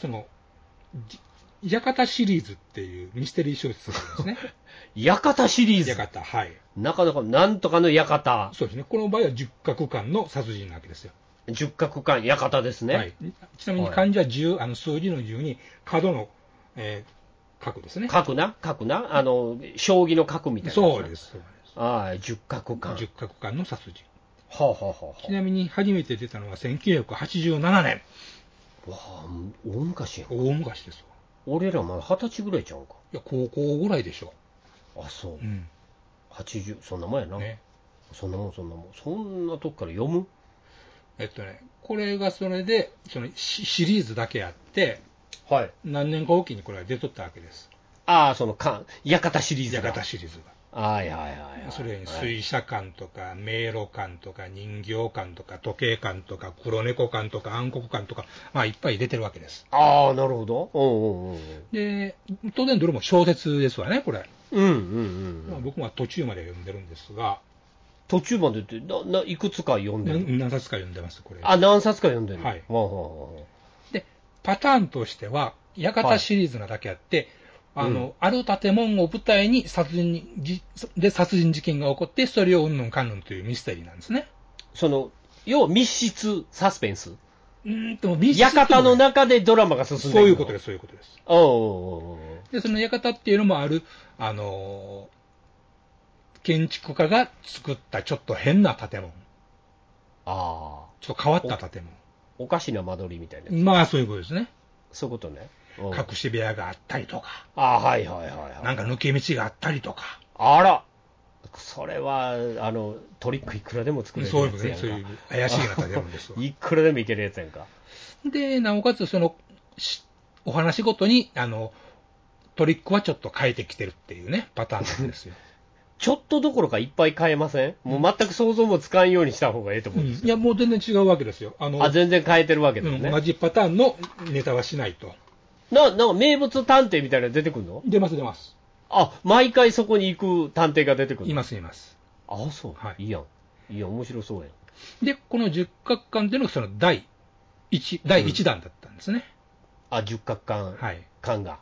館シリーズっていうミステリー小説があるんですね。 館シリーズ。 館、はい。 なかなか、なんとかの館。 そうですね。この場合は十角館の殺人なわけですよ。 十角館、館ですね。 はい。ちなみに漢字は10、数字の10に角の、角ですね。 角な将棋の角みたいな。 そうです。 十角館。 十角館の殺人。 ちなみに初めて出たのは1987年。 わあ、大昔やん。 大昔ですわ。 俺らまだ20歳ぐらいちゃうんか。 いや、高校ぐらいでしょ。 そう。80、そんなもんやな。 ね。 そんなもん。そんなとこから読む？ これがそれで、シリーズだけあって、 はい。 何年かおきにこれが出とったわけです。 館シリーズが。 館シリーズが。それに水車館とか、迷路館とか、人形館とか、時計館とか、黒猫館とか、暗黒館とか、まあいっぱい出てるわけです。 なるほど。 で、当然どれも小説ですわね、これ。僕は途中まで読んでるんですが。 途中までっていくつか読んでる？ 何冊か読んでます、これ。 何冊か読んでる。 はい。で、パターンとしては、館シリーズなだけあって、ある建物を舞台に殺人事件が起こって、それをうんぬんかんぬんというミステリーなんですね。 要は密室サスペンス。 でも密室。 館の中でドラマが進んでいく。 そういうことです。で、その館っていうのも建築家が作ったちょっと変な建物。ちょっと変わった建物。 おかしな間取りみたいな。 まあ、そういうことですね。 そういうことね。 隠し部屋があったりとか。 なんか抜け道があったりとか。 あら。それは、トリックいくらでも作れるやつやんか。 そういう怪しいな建物ですわ。 いくらでもいけるやつやんか。 で、なおかつ、お話ごとに、トリックはちょっと変えてきてるっていうね、パターンなんですよ。 ちょっとどころかいっぱい変えません？もう全く想像もつかんようにした方がいいと思うんですよ。 いや、もう全然違うわけですよ。 全然変えてるわけですね。 同じパターンのネタはしないと。 なんか名物探偵みたいなの出てくるの？ 出ます。 毎回そこに行く探偵が出てくるの？ います。 そう。はい。いいやん、面白そうやん。 で、この十角館っていうのがその第1弾だったんですね。 十角館。 はい。 館が。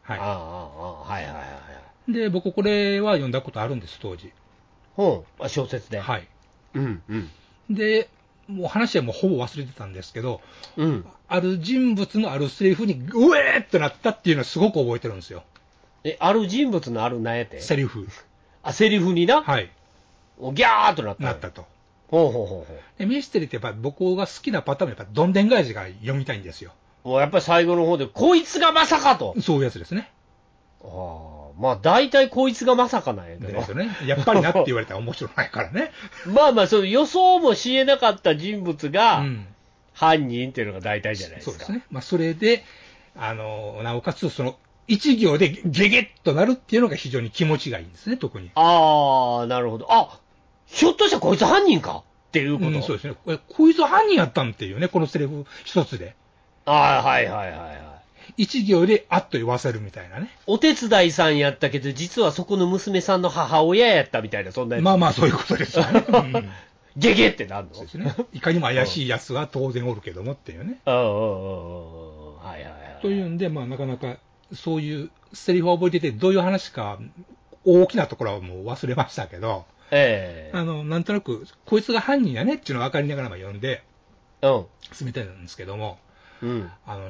で、僕これは読んだことあるんです、当時。 小説で。 はい。 うん。 で、 もう話はもうほぼ忘れてたんですけど、 うん。 ある人物のあるセリフに、うえーってなったっていうのはすごく覚えてるんですよ。 ある人物のある何やて？ セリフ。 セリフにな。 はい。 ギャーっとなった。 なったと。 ほうほうほうほう。 でミステリーってやっぱ僕が好きなパターンはやっぱどんでん返しが読みたいんですよ。 もうやっぱり最後の方で、こいつがまさかと。 そういうやつですね。 まあ大体こいつがまさかなんやけど。 ですよね。やっぱりなって言われたら面白くないからね。 まあまあ、そう予想もしえなかった人物が、 うん。 犯人っていうのが大体じゃないですか。 そうですね。まあそれで、なおかつその、一行でゲゲッとなるっていうのが非常に気持ちがいいんですね、特に。 なるほど。ひょっとしたらこいつ犯人かっていうこと、 そうですね。こいつ犯人やったんっていうね、このセリフ一つで。 はいはいはいはい。 一行であっと言わせるみたいなね。 お手伝いさんやったけど、実はそこの娘さんの母親やったみたいな、そんなやつ。 まあまあ、そういうことですよね。うん、 ゲゲってなんの？ そうですね。いかにも怪しい奴は当然おるけどもっていうね。 はいはいはい。 というんで、まあなかなかそういうセリフを覚えてて、どういう話か、大きなところはもう忘れましたけど、なんとなく、こいつが犯人やねっていうのは分かりながら読んで、進めてるんですけども、 うん。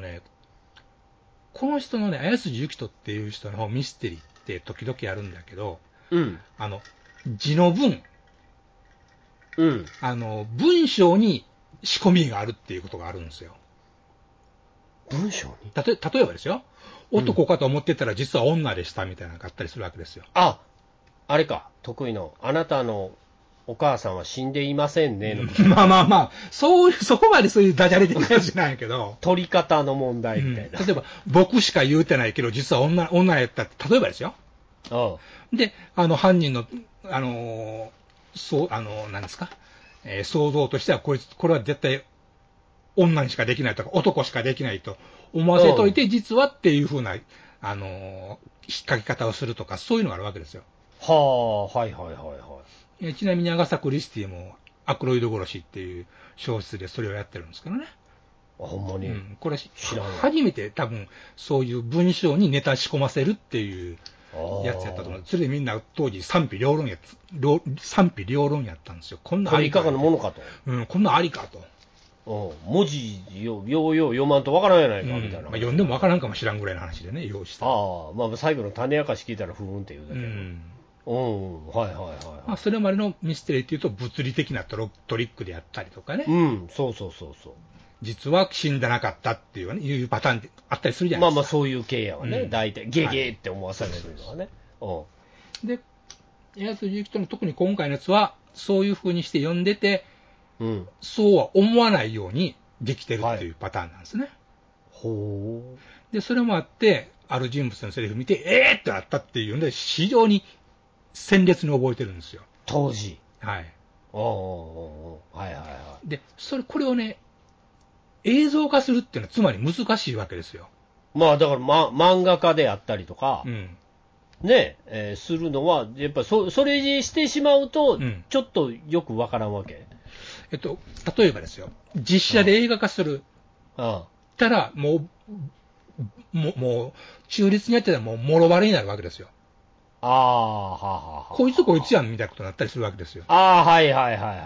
この人のね、綾筋ゆきとっていう人のミステリーって時々あるんだけど、 うん。 字の文、 うん。 文章に仕込みがあるっていうことがあるんですよ。 文章に例えばですよ、男かと思ってたら実は女でしたみたいなのがあったりするわけですよ。 あれか、得意の、あなたのお母さんは死んでいませんねの。 まあまあまあ、そこまでそういうダジャレ的なやつじゃないけど。 取り方の問題みたいな。 例えば、僕しか言うてないけど、実は女やったって、例えばですよ。で、犯人の、何ですか、想像としては、これは絶対、女にしかできないとか、男しかできないと思わせといて、実はっていうふうな、引っ掛け方をするとか、そういうのがあるわけですよ。 はいはいはいはい。 ちなみにアガサ・クリスティも、アクロイド殺しっていう小説でそれをやってるんですけどね。 ほんまに。 これ、初めて多分、そういう文章にネタ仕込ませるっていうやつやったと思う。それでみんな当時賛否両論やったんですよ。こんなありか。 いかがなものかと。 こんなありかと。 文字よう読まんとわからんやないか、みたいな。 読んでもわからんかもしらんぐらいの話でね、用意して。 まあ最後の種明かし聞いたらふーんって言うだけど。はいはいはい。 まあそれまでのミステリーっていうと物理的なトリックであったりとかね。 そう。 実は死んでなかったっていうパターンであったりするじゃないですか。 まあそういう系やわね。大体、ゲゲって思わされるのはね。 で、綾筋ゆきとの特に今回のやつは、そういう風にして読んでて、そうは思わないようにできてるっていうパターンなんですね。で、それもあって、ある人物のセリフ見て、ってなったっていうんで、非常に鮮烈に覚えてるんですよ。 当時。 はい。 はい。 で、これをね、映像化するっていうのはつまり難しいわけですよ。 まあだから、漫画家であったりとか、するのは、やっぱそれにしてしまうと、ちょっとよくわからんわけ。 例えばですよ、実写で映画化する。たら、もう、中立にやってたらもう、もろバレになるわけですよ。こいつやんみたいなことになったりするわけですよ。 はい。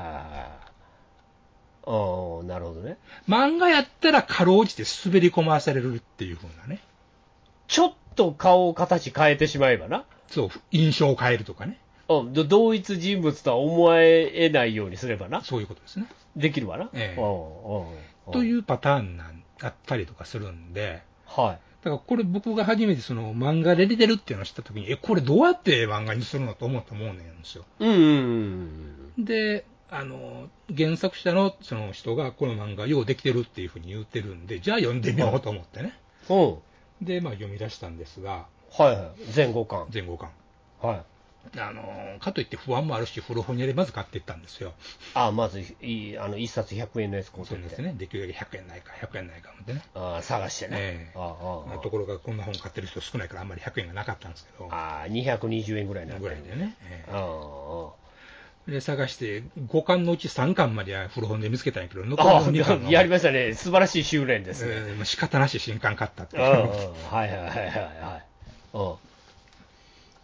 なるほどね。 漫画やったら、かろうじて滑り込まされるっていうふうなね。 ちょっと顔形変えてしまえばな。 そう、印象を変えるとかね。 同一人物とは思えないようにすればな。 そういうことですね。 できるわな。 というパターンだったりとかするんで、だからこれ僕が初めてその漫画で出てるっていうのを知ったときに、これどうやって漫画にするのと思ったもんなんですよ。で、原作者のその人がこの漫画ようできてるっていうふうに言ってるんで、じゃあ読んでみようと思ってね。で、読み出したんですが、 全5巻。 かといって不安もあるし、古本屋でまず買っていったんですよ。 まず一冊100円のやつ買ってそうですね。できるだけ100円ないか思ってね。 探してね。 ところがこんな本買ってる人少ないからあんまり100円がなかったんですけど。 220円ぐらいになってぐらいでね。で、探して、5巻のうち3巻までは古本で見つけたんやけど、残りの2巻やりましたね。素晴らしい修練ですね。 仕方なし新刊買ったっていう。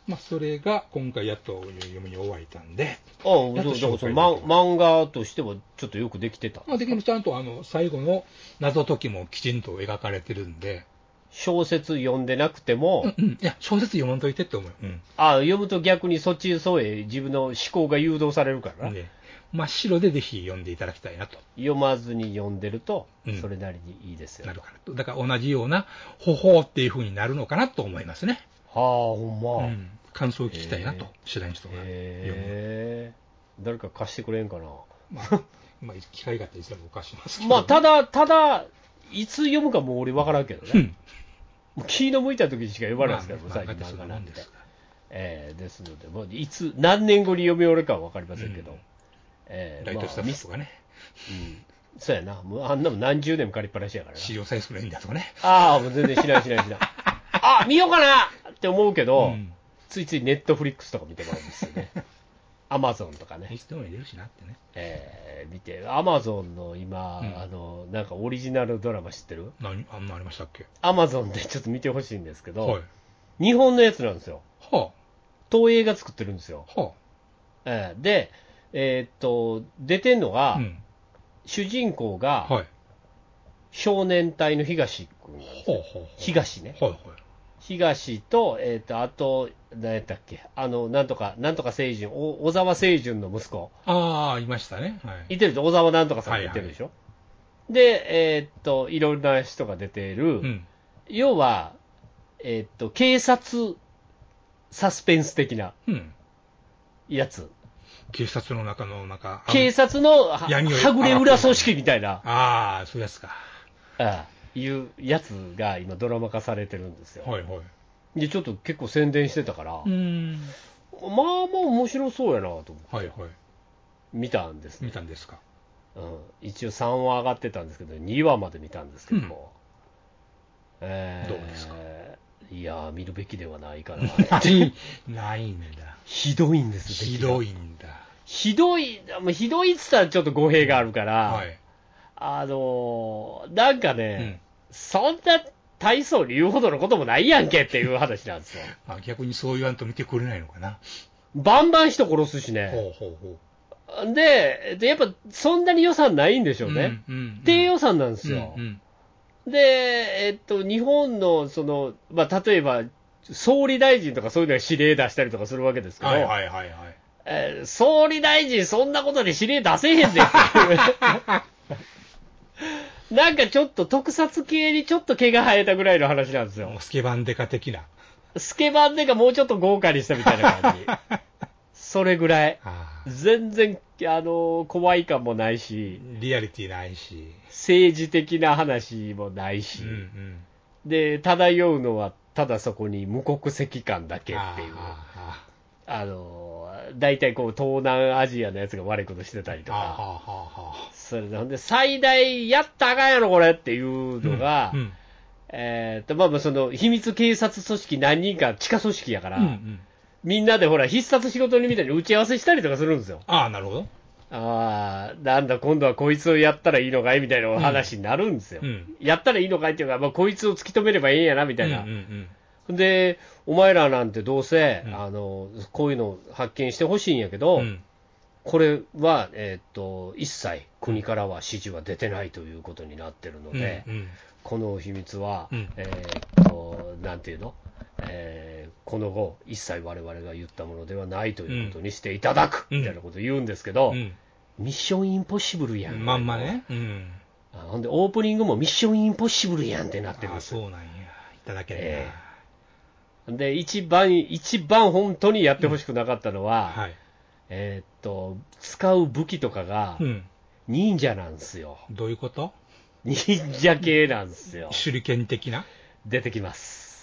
まあ、それが今回やっと読みに終わったんで。 ああ、そうだからその漫画としてはちょっとよくできてたんですか？ できる、ちゃんと最後の謎解きもきちんと描かれてるんで。 小説読んでなくても、 いや、小説読まんといてって思う。 読むと逆にそっちへ自分の思考が誘導されるからな。 真っ白でぜひ読んでいただきたいなと。 読まずに読んでると、それなりにいいですよ。 なるかなと。だから同じような方法っていう風になるのかなと思いますね。 はあ、ほんま。 感想を聞きたいなと、知らん人が読む。誰か貸してくれんかな。 まあ、機会があったらいつでも貸しますけど。 まあ、ただ、いつ読むかもう俺分からんけどね。気の向いた時にしか読まないですから、最近漫画なんて。ですので、もういつ、何年後に読み終わるかは分かりませんけど。 ライトスタッフとかね。 そうやな。もうあんなも何十年も借りっぱなしやからな。 資料さえすればいいんだとかね。 ああ、もう全然しない。見ようかなって思うけど、ついついネットフリックスとか見てもらうんですよね。アマゾンとかね。 いつでも入れるしなってね。 見て、アマゾンの今、なんかオリジナルドラマ知ってる？ あんなありましたっけ？ アマゾンでちょっと見てほしいんですけど、日本のやつなんですよ。東映が作ってるんですよ。で、出てんのが、主人公が、少年隊の東君なんですよ。東ね。東と、あと、何やったっけ、なんとか清純、小沢清純の息子。 いましたね。 いてるでしょ、小沢なんとかさんがいてるでしょ。で、いろんな人が出ている、要は、警察サスペンス的なやつ。 警察の中の、 警察のはぐれ裏組織みたいな。 そういうやつか。 いうやつが今ドラマ化されてるんですよ。で、ちょっと結構宣伝してたから、まあ面白そうやなと思って、見たんですね。 見たんですか。 一応3話上がってたんですけど、2話まで見たんですけど、どうですか。 いや見るべきではないかな。 ないんだ。 ひどいんです。 ひどいんだ。 ひどいって言ったらちょっと語弊があるから、なんかね、そんな大層に言うほどのこともないやんけっていう話なんですよ。 逆にそう言わんと見てくれないのかな。 バンバン人殺すしね。で、やっぱそんなに予算ないんでしょうね。低予算なんですよ。で、日本の例えば総理大臣とかそういうのが指令出したりとかするわけですけど、総理大臣そんなことで指令出せへんでなんかちょっと特撮系にちょっと毛が生えたぐらいの話なんですよ。 スケバンデカ的な。 スケバンデカもうちょっと豪華にしたみたいな感じ。それぐらい。全然、怖い感もないし。 リアリティないし。 政治的な話もないし。で、漂うのはただそこに無国籍感だけっていう。大体こう東南アジアのやつが悪いことしてたりとか。それなんで最大やったらあかんやろこれっていうのが、その秘密警察組織何人か地下組織やから、みんなでほら必殺仕事にみたいに打ち合わせしたりとかするんですよ。 なるほど。 なんだ今度はこいつをやったらいいのかいみたいな話になるんですよ。やったらいいのかいっていうか、こいつを突き止めればいいんやなみたいな。で、お前らなんてどうせ、こういうのを発見してほしいんやけど、これは、一切国からは指示は出てないということになってるので、この秘密は、なんていうの、この後、一切我々が言ったものではないということにしていただく、みたいなことを言うんですけど、ミッションインポッシブルやん。 まんまね。 ほんで、オープニングもミッションインポッシブルやんってなってるんですよ。 そうなんや。いただけないな。 で、一番本当にやってほしくなかったのは、使う武器とかが、忍者なんですよ。 どういうこと？ 忍者系なんですよ。 手裏剣的な？ 出てきます。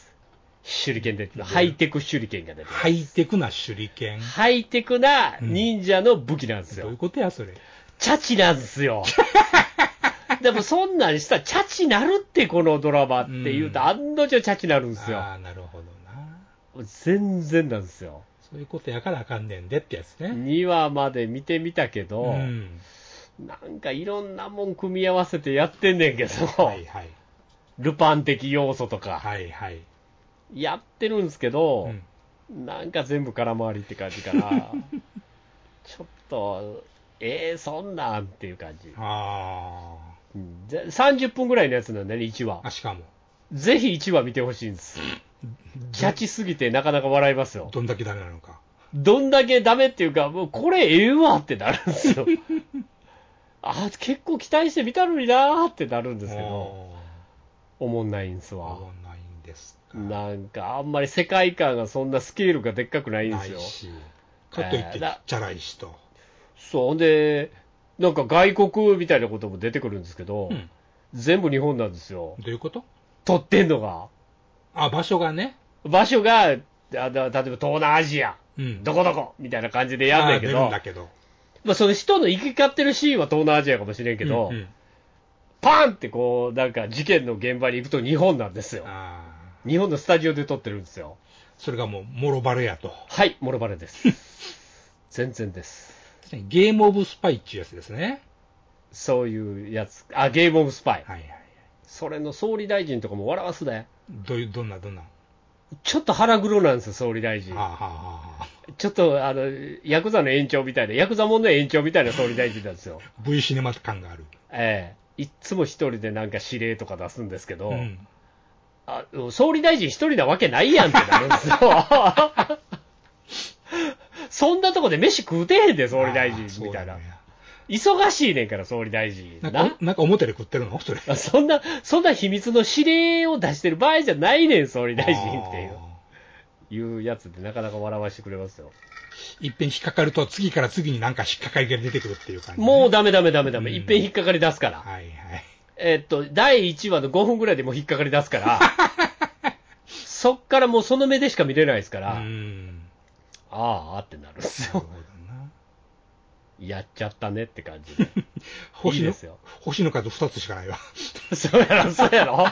手裏剣で、ハイテク手裏剣が出てきます。 ハイテクな手裏剣？ ハイテクな忍者の武器なんですよ。 どういうことや、それ。 チャチなんですよ。でもそんなんしたらチャチなるってこのドラマって言うと、案の定チャチなるんですよ。 なるほどな。 全然なんですよ。 そういうことやからあかんねんでってやつね。 2話まで見てみたけど、なんかいろんなもん組み合わせてやってんねんけど、ルパン的要素とか、やってるんですけど、 なんか全部空回りって感じかな。ちょっと、そんなんっていう感じ。30分ぐらいのやつなんだね、1話。 しかも。 ぜひ1話見てほしいんです。キャチすぎてなかなか笑いますよ。 どんだけダメなのか。 どんだけダメっていうか、もうこれええわってなるんですよ。結構期待して見たのになーってなるんですけど、おもんないんすわ。 おもんないんですか。 なんかあんまり世界観がそんなスケールがでっかくないんですよ。 ないし。かといってちっちゃないしと。 そう。で、なんか外国みたいなことも出てくるんですけど、全部日本なんですよ。 どういうこと？ 撮ってんのが。 場所がね。 場所が、例えば東南アジア、どこどこみたいな感じでやんねんけど、まあその人の行き交ってるシーンは東南アジアかもしれんけど、パーンってこう、なんか事件の現場に行くと日本なんですよ。日本のスタジオで撮ってるんですよ。 それがもう、もろバレやと。 はい、もろバレです。全然です。 ゲームオブスパイっていうやつですね。 そういうやつ。ゲームオブスパイ。 はいはい。 それの総理大臣とかも笑わすね。 どんなちょっと腹黒なんですよ、総理大臣。ちょっと、ヤクザの延長みたいな、ヤクザもんの延長みたいな総理大臣なんですよ。 V シネマ感がある。 いっつも一人でなんか指令とか出すんですけど、総理大臣一人なわけないやんってなるんですよ。そんなとこで飯食うてへんで、総理大臣みたいな。忙しいねんから、総理大臣。 なんか表で食ってるのそれ。 そんな秘密の指令を出してる場合じゃないねん、総理大臣っていうやつでなかなか笑わしてくれますよ。 いっぺん引っかかると次から次になんか引っかかりが出てくるっていう感じ、ね。 もうダメ。いっぺん引っかかり出すから。 はいはい。 第1話の5分ぐらいでもう引っかかり出すから、そっからもうその目でしか見れないですから、ってなるんですよ。やっちゃったねって感じで。いいですよ。 星の数2つしかないわ。 そうやろ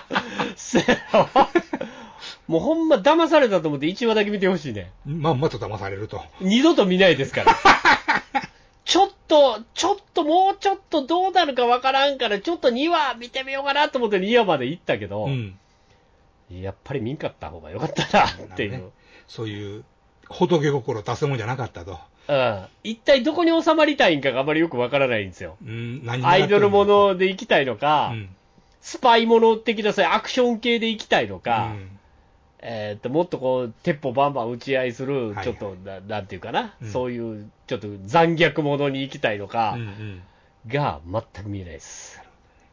もうほんま騙されたと思って1話だけ見てほしいね。 また騙されると。 二度と見ないですから。ちょっと、もうちょっとどうなるかわからんから、ちょっと2話見てみようかなと思って2話まで行ったけど、やっぱり見んかった方がよかったなっていう。 そういう、仏心出すもんじゃなかったと。 一体どこに収まりたいんかがあまりよくわからないんですよ。アイドルもので行きたいのか、スパイもの的なそういうアクション系で行きたいのか、もっとこう、鉄砲バンバン打ち合いする、ちょっと、なんていうかな、そういう、ちょっと残虐ものに行きたいのか、が全く見えないです。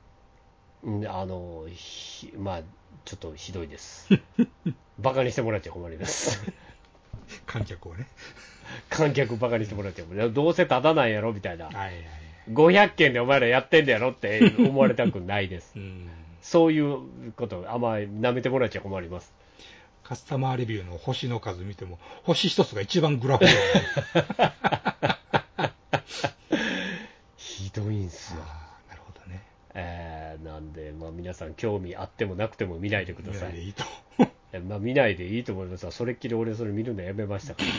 まあ、ちょっとひどいです。バカにしてもらっちゃ困ります。 観客をね。 観客バカにしてもらっちゃ困ります。どうせただなんやろみたいな。500件でお前らやってんだやろって思われたくないです。そういうことあんまり舐めてもらっちゃ困ります。 カスタマーレビューの星の数見ても、星一つが一番グラフひどいんすよ。 なるほどね。 なんで、まあ皆さん興味あってもなくても見ないでください。 見ないでいいと。 見ないでいいと思いますが、それっきり俺それ見るのやめましたから。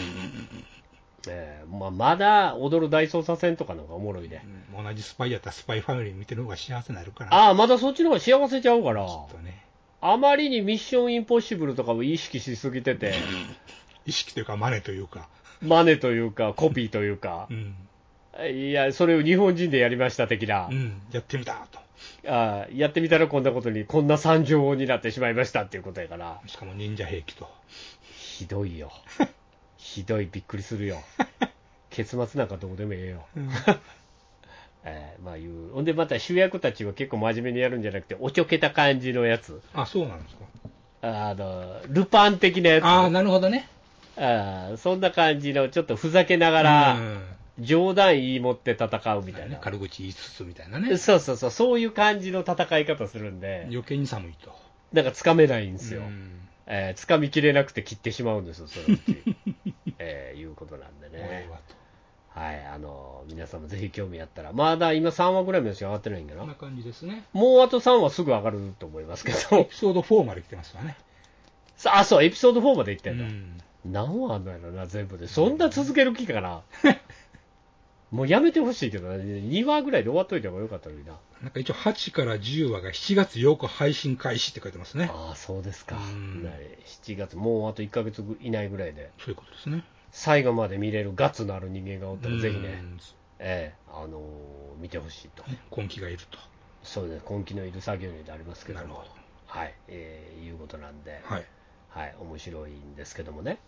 まだ踊る大捜査線とかの方がおもろいね。 同じスパイやったらスパイファミリー見てる方が幸せになるから。 まだそっちの方が幸せちゃうから。 きっとね。 あまりにミッションインポッシブルとかを意識しすぎてて。 意識というかマネというか。 マネというか、コピーというか。いや、それを日本人でやりました的な。 やってみたと。 やってみたらこんなことに、こんな惨状になってしまいましたっていうことやから。 しかも忍者兵器と。 ひどいよ。ひどい、びっくりするよ。結末なんかどうでもええよ。まあほんでまた主役たちは結構真面目にやるんじゃなくて、おちょけた感じのやつ。 そうなんですか。 ルパン的なやつ。 なるほどね。 そんな感じの、ちょっとふざけながら、冗談言い持って戦うみたいな。 軽口言いつつみたいなね。 そういう感じの戦い方するんで。 余計に寒いと。 なんかつかめないんですよ。つかみきれなくて切ってしまうんですよ、そのうち。いうことなんでね。はい、皆さんもぜひ興味あったら、まだ今3話ぐらいまでしか上がってないんだな。 こんな感じですね。 もうあと3話すぐ上がると思いますけど。 エピソード4まで来てますわね。 そう、エピソード4まで行ってんだ。何話あんのやろな、全部で。そんな続ける気かな。 もうやめてほしいけどね、2話ぐらいで終わっといた方がよかったのにな。 なんか一応8から10話が7月8日配信開始って書いてますね。 ああ、そうですか。7月、もうあと1ヶ月以内ぐらいで。 そういうことですね。 最後まで見れるガッツのある人間がおったら、ぜひね、見てほしいと。 根気がいると。 そうです、根気のいる作業になりますけども。 なるほど。 はい、いうことなんで、 はい。 はい、面白いんですけどもね。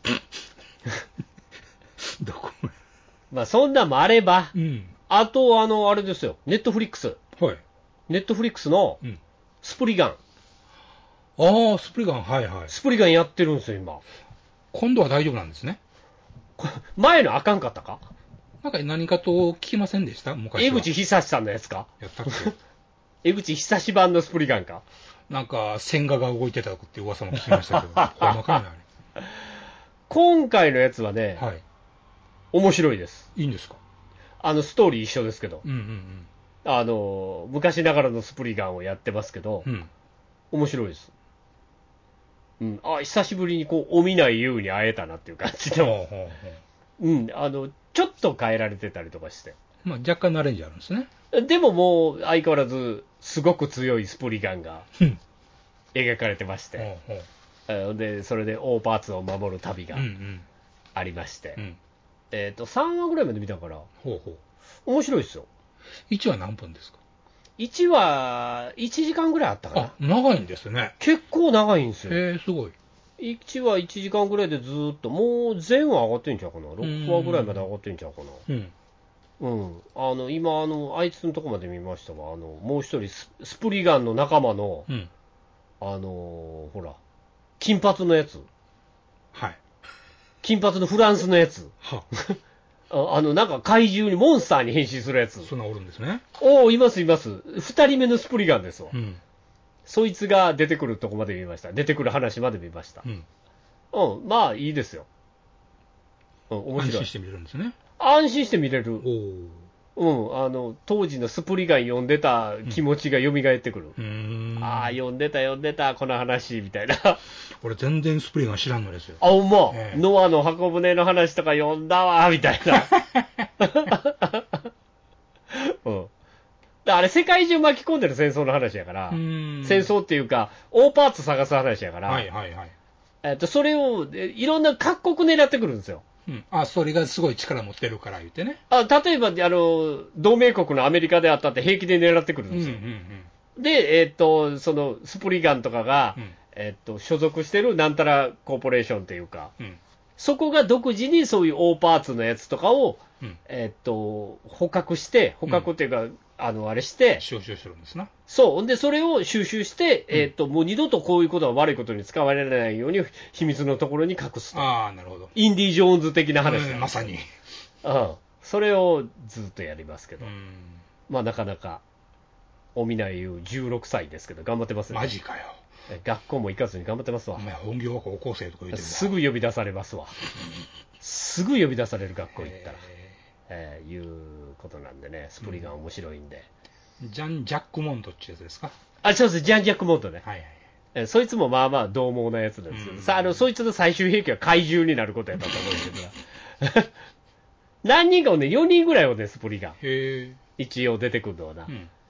どこまあ、そんなんもあれば、 うん。 あと、あれですよ、ネットフリックス。 はい。 ネットフリックスのうん。 スプリガン。 ああ、スプリガン、はいはい。 スプリガンやってるんですよ、今。 今度は大丈夫なんですね。 前のあかんかったか？ なんか何かと聞きませんでした昔は。 江口久志さんのやつか？ やったっけ江口久志版のスプリガンか？ なんか、線画が動いてたっていう噂も聞きましたけど、ほんまかいな、あれ。 今回のやつはね、 はい。 面白いです。 いいんですか？ ストーリー一緒ですけど、 うんうん昔ながらのスプリガンをやってますけど、 うん。うん。 面白いです。うん、久しぶりにお見ない優に会えたなっていう感じの、 ほうほうほう。 うん、ちょっと変えられてたりとかして。 まあ、若干慣れんじゃあるんですね。 でももう、相変わらず、すごく強いスプリガンがうん。 描かれてまして、 ほうほう。 で、それで大パーツを守る旅がうんうん。 ありまして、 うん。 3話ぐらいまで見たから、 ほうほう。 面白いですよ。 1話何分ですか？ 1話、1時間ぐらいあったかな。 あ、長いんですね。 結構長いんですよ。 すごい。 1話1時間ぐらいでずーっと、もう全話上がってんちゃうかな。6話ぐらいまで上がってんちゃうかな。 うん。 うん。今、あいつのとこまで見ましたわ。もう一人スプリガンの仲間の、 うん。 ほら、金髪のやつ。 はい。 金髪のフランスのやつ。 は。 なんか怪獣に、モンスターに変身するやつ。 そんなおるんですね。 いますいます。二人目のスプリガンですわ。 うん。 そいつが出てくるとこまで見ました。出てくる話まで見ました。 うん。 まあいいですよ。面白い。 安心して見れるんですね。 安心して見れる。当時のスプリガン読んでた気持ちが蘇ってくる。読んでた、この話、みたいな。 俺全然スプリガン知らんのですよ。 ほんま、ノアの箱舟の話とか読んだわ、みたいな。あれ、世界中巻き込んでる戦争の話やから、戦争っていうか、大パーツ探す話やから、 はいはいはい。 それを、いろんな各国狙ってくるんですよ。 うん。それがすごい力持ってるから言ってね。 例えば、同盟国のアメリカであったって平気で狙ってくるんですよ。で、その、スプリガンとかが、所属してるなんたらコーポレーションっていうか、そこが独自にそういう大パーツのやつとかを、捕獲して、捕獲っていうか、あれして、 収集するんですな。 そう。で、それを収集して、もう二度とこういうことは悪いことに使われないように、秘密のところに隠すと。 なるほど。 インディ・ジョーンズ的な話だ、 まさに。 それをずっとやりますけど。まあ、なかなか、おみない優16歳ですけど、頑張ってますね。 マジかよ。 学校も行かずに頑張ってますわ。 お前、本業は高校生とか言ってるすぐ呼び出されますわ。すぐ呼び出される学校行ったら。いうことなんでね、スプリガン面白いんで。 ジャン・ジャック・モンドってやつですか？ そうです、ジャン・ジャック・モンドね。 はいはい。 そいつもまあまあ獰猛なやつなんですけど、そいつの最終兵器は怪獣になることやったと思うんですけど。何人かをね、4人ぐらいをね、スプリガン。一応出てくるのはな。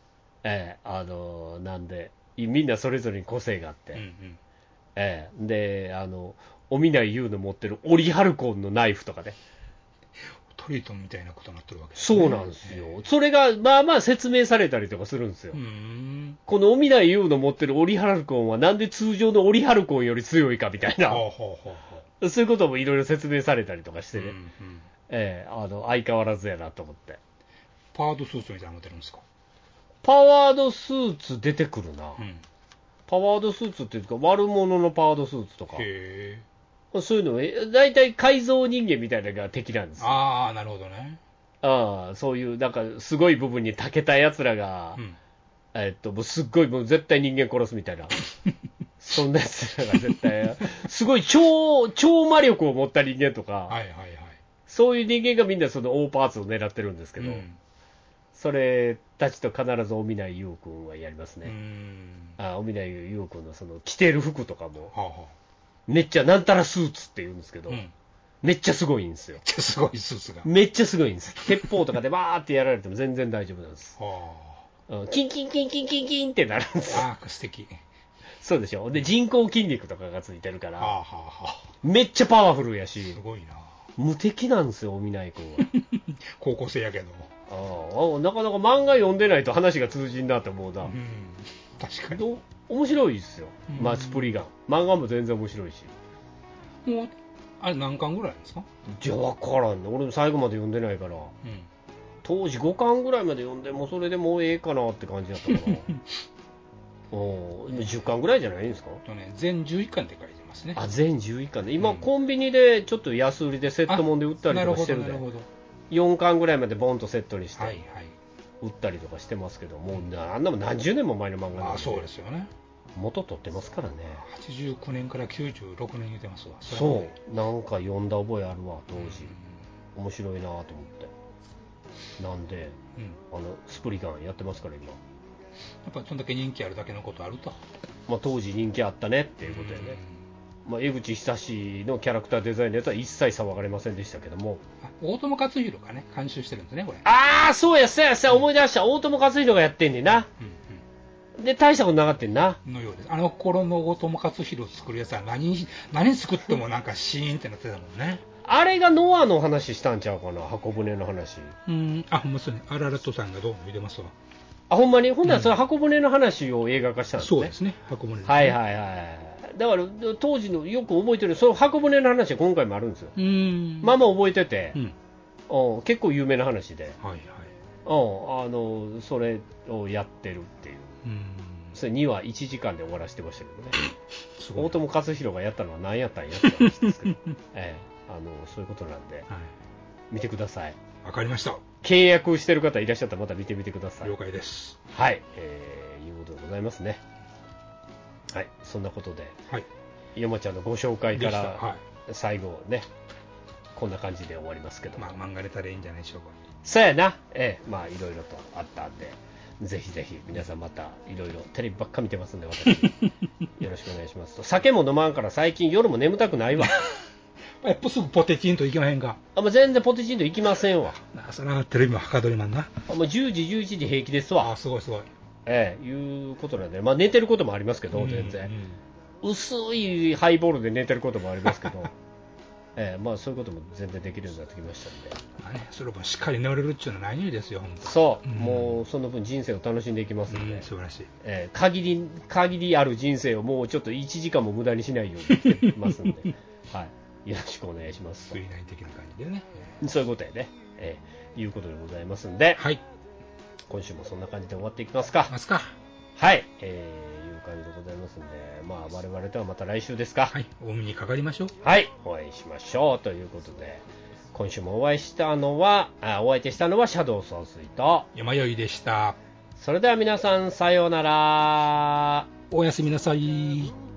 なんで、みんなそれぞれに個性があって。で、おみない優の持ってるオリハルコンのナイフとかね。 トリートンみたいなことになってるわけですね。そうなんですよ。それが、まあまあ説明されたりとかするんですよ。このおみない優の持ってるオリハルコンはなんで通常のオリハルコンより強いかみたいな。そういうこともいろいろ説明されたりとかしてね。相変わらずやなと思って。 パワードスーツみたいなの持ってるんですか？ パワードスーツ出てくるな。パワードスーツっていうか、悪者のパワードスーツとか。そういうの、大体改造人間みたいなのが敵なんですよ。 なるほどね。 そういう、なんか、すごい部分に長けた奴らが、もうすっごい、もう絶対人間殺すみたいな。そんな奴らが絶対、すごい超魔力を持った人間とか、そういう人間がみんなその大パーツを狙ってるんですけど、それたちと必ずおみない優君はやりますね。おみない優君のその着てる服とかも、めっちゃなんたらスーツって言うんですけど、 めっちゃすごいんですよ。 めっちゃすごいスーツが。 めっちゃすごいんです。鉄砲とかでバーってやられても全然大丈夫なんです。キンキンキンキンキンキンってなるんですよ。 ああ、素敵。 そうでしょ。で、人工筋肉とかがついてるから、 はあはあ、 めっちゃパワフルやし、 すごいな。 無敵なんですよ、海内君は。 高校生やけど。 なかなか漫画読んでないと話が通じんなって思うな。 確かに。 面白いですよ。まあ、スプリガン。漫画も全然面白いし。 もう、あれ何巻ぐらいなんですか？ じゃあ分からんね。俺も最後まで読んでないから。当時5巻ぐらいまで読んでもそれでもうええかなって感じだったかな。10巻ぐらいじゃないんですか？ 全11巻って書いてますね。 全11巻で。今、コンビニでちょっと安売りでセットもんで売ったりとかしてるで。4巻ぐらいまでボンとセットにして、売ったりとかしてますけど、もうあんなも何十年も前の漫画なんで。 そうですよね。 元取ってますからね。 89年から96年言ってますわ。 そう。なんか読んだ覚えあるわ、当時。面白いなと思って。なんで、スプリガンやってますから今。 やっぱそんだけ人気あるだけのことあると。 まあ当時人気あったねっていうことでね。まあ江口久志のキャラクターデザインのやつは一切騒がれませんでしたけども。 大友克洋がね、監修してるんですね、これ。 そうや、思い出した。大友克洋がやってんねんな。で、大したことなかったんな。 のようです。あの頃の大友克洋作るやつは何作ってもなんかシーンってなってたもんね。 あれがノアの話したんちゃうかな、箱舟の話。 ほんまそうね。アララットさんがどうも見てますわ。 ほんまにほんならそれ箱舟の話を映画化したんですね。 そうですね、箱舟ですね。 はい。だから当時のよく覚えてる、その箱舟の話は今回もあるんですよ。まあまあ覚えてて、結構有名な話で、それをやってるっていう。それ2話1時間で終わらせてましたけどね。大友克洋がやったのは何やったんやって話ですけど、そういうことなんで、見てください。 わかりました。 契約してる方いらっしゃったらまた見てみてください。 了解です。 はい、いうことでございますね。はい、そんなことで、山ちゃんのご紹介から最後ね、こんな感じで終わりますけど、 漫画出たらいいんじゃないでしょうか。 そうやな、まあいろいろとあったんで、ぜひぜひ皆さんまたいろいろテレビばっか見てますんで、私よろしくお願いしますと。酒も飲まんから最近夜も眠たくないわ。 やっぱすぐポテチンといけまへんか。 もう全然ポテチンといきませんわ。 それはテレビもはかどりまんな。 もう10時11時平気ですわ。 すごいすごい。 いうことなんで、まあ寝てることもありますけど、全然、薄いハイボールで寝てることもありますけど、まあそういうことも全然できるようになってきましたんで、 それもしっかり眠れるっていうのは何よりですよ、本当。 そう、もうその分人生を楽しんでいきますので、 素晴らしい。 限りある人生をもうちょっと1時間も無駄にしないようにしてますんで、よろしくお願いします。 フリーナイン的な感じでね。 そういうことやね、いうことでございますんで、今週もそんな感じで終わっていきますか。はい、いう感じでございますんで、まあ我々とはまた来週ですか。 お目にかかりましょう。 お会いしましょうということで、今週もお相手したのはシャドウ総帥と山よいでした。 それでは皆さんさようなら。 おやすみなさい。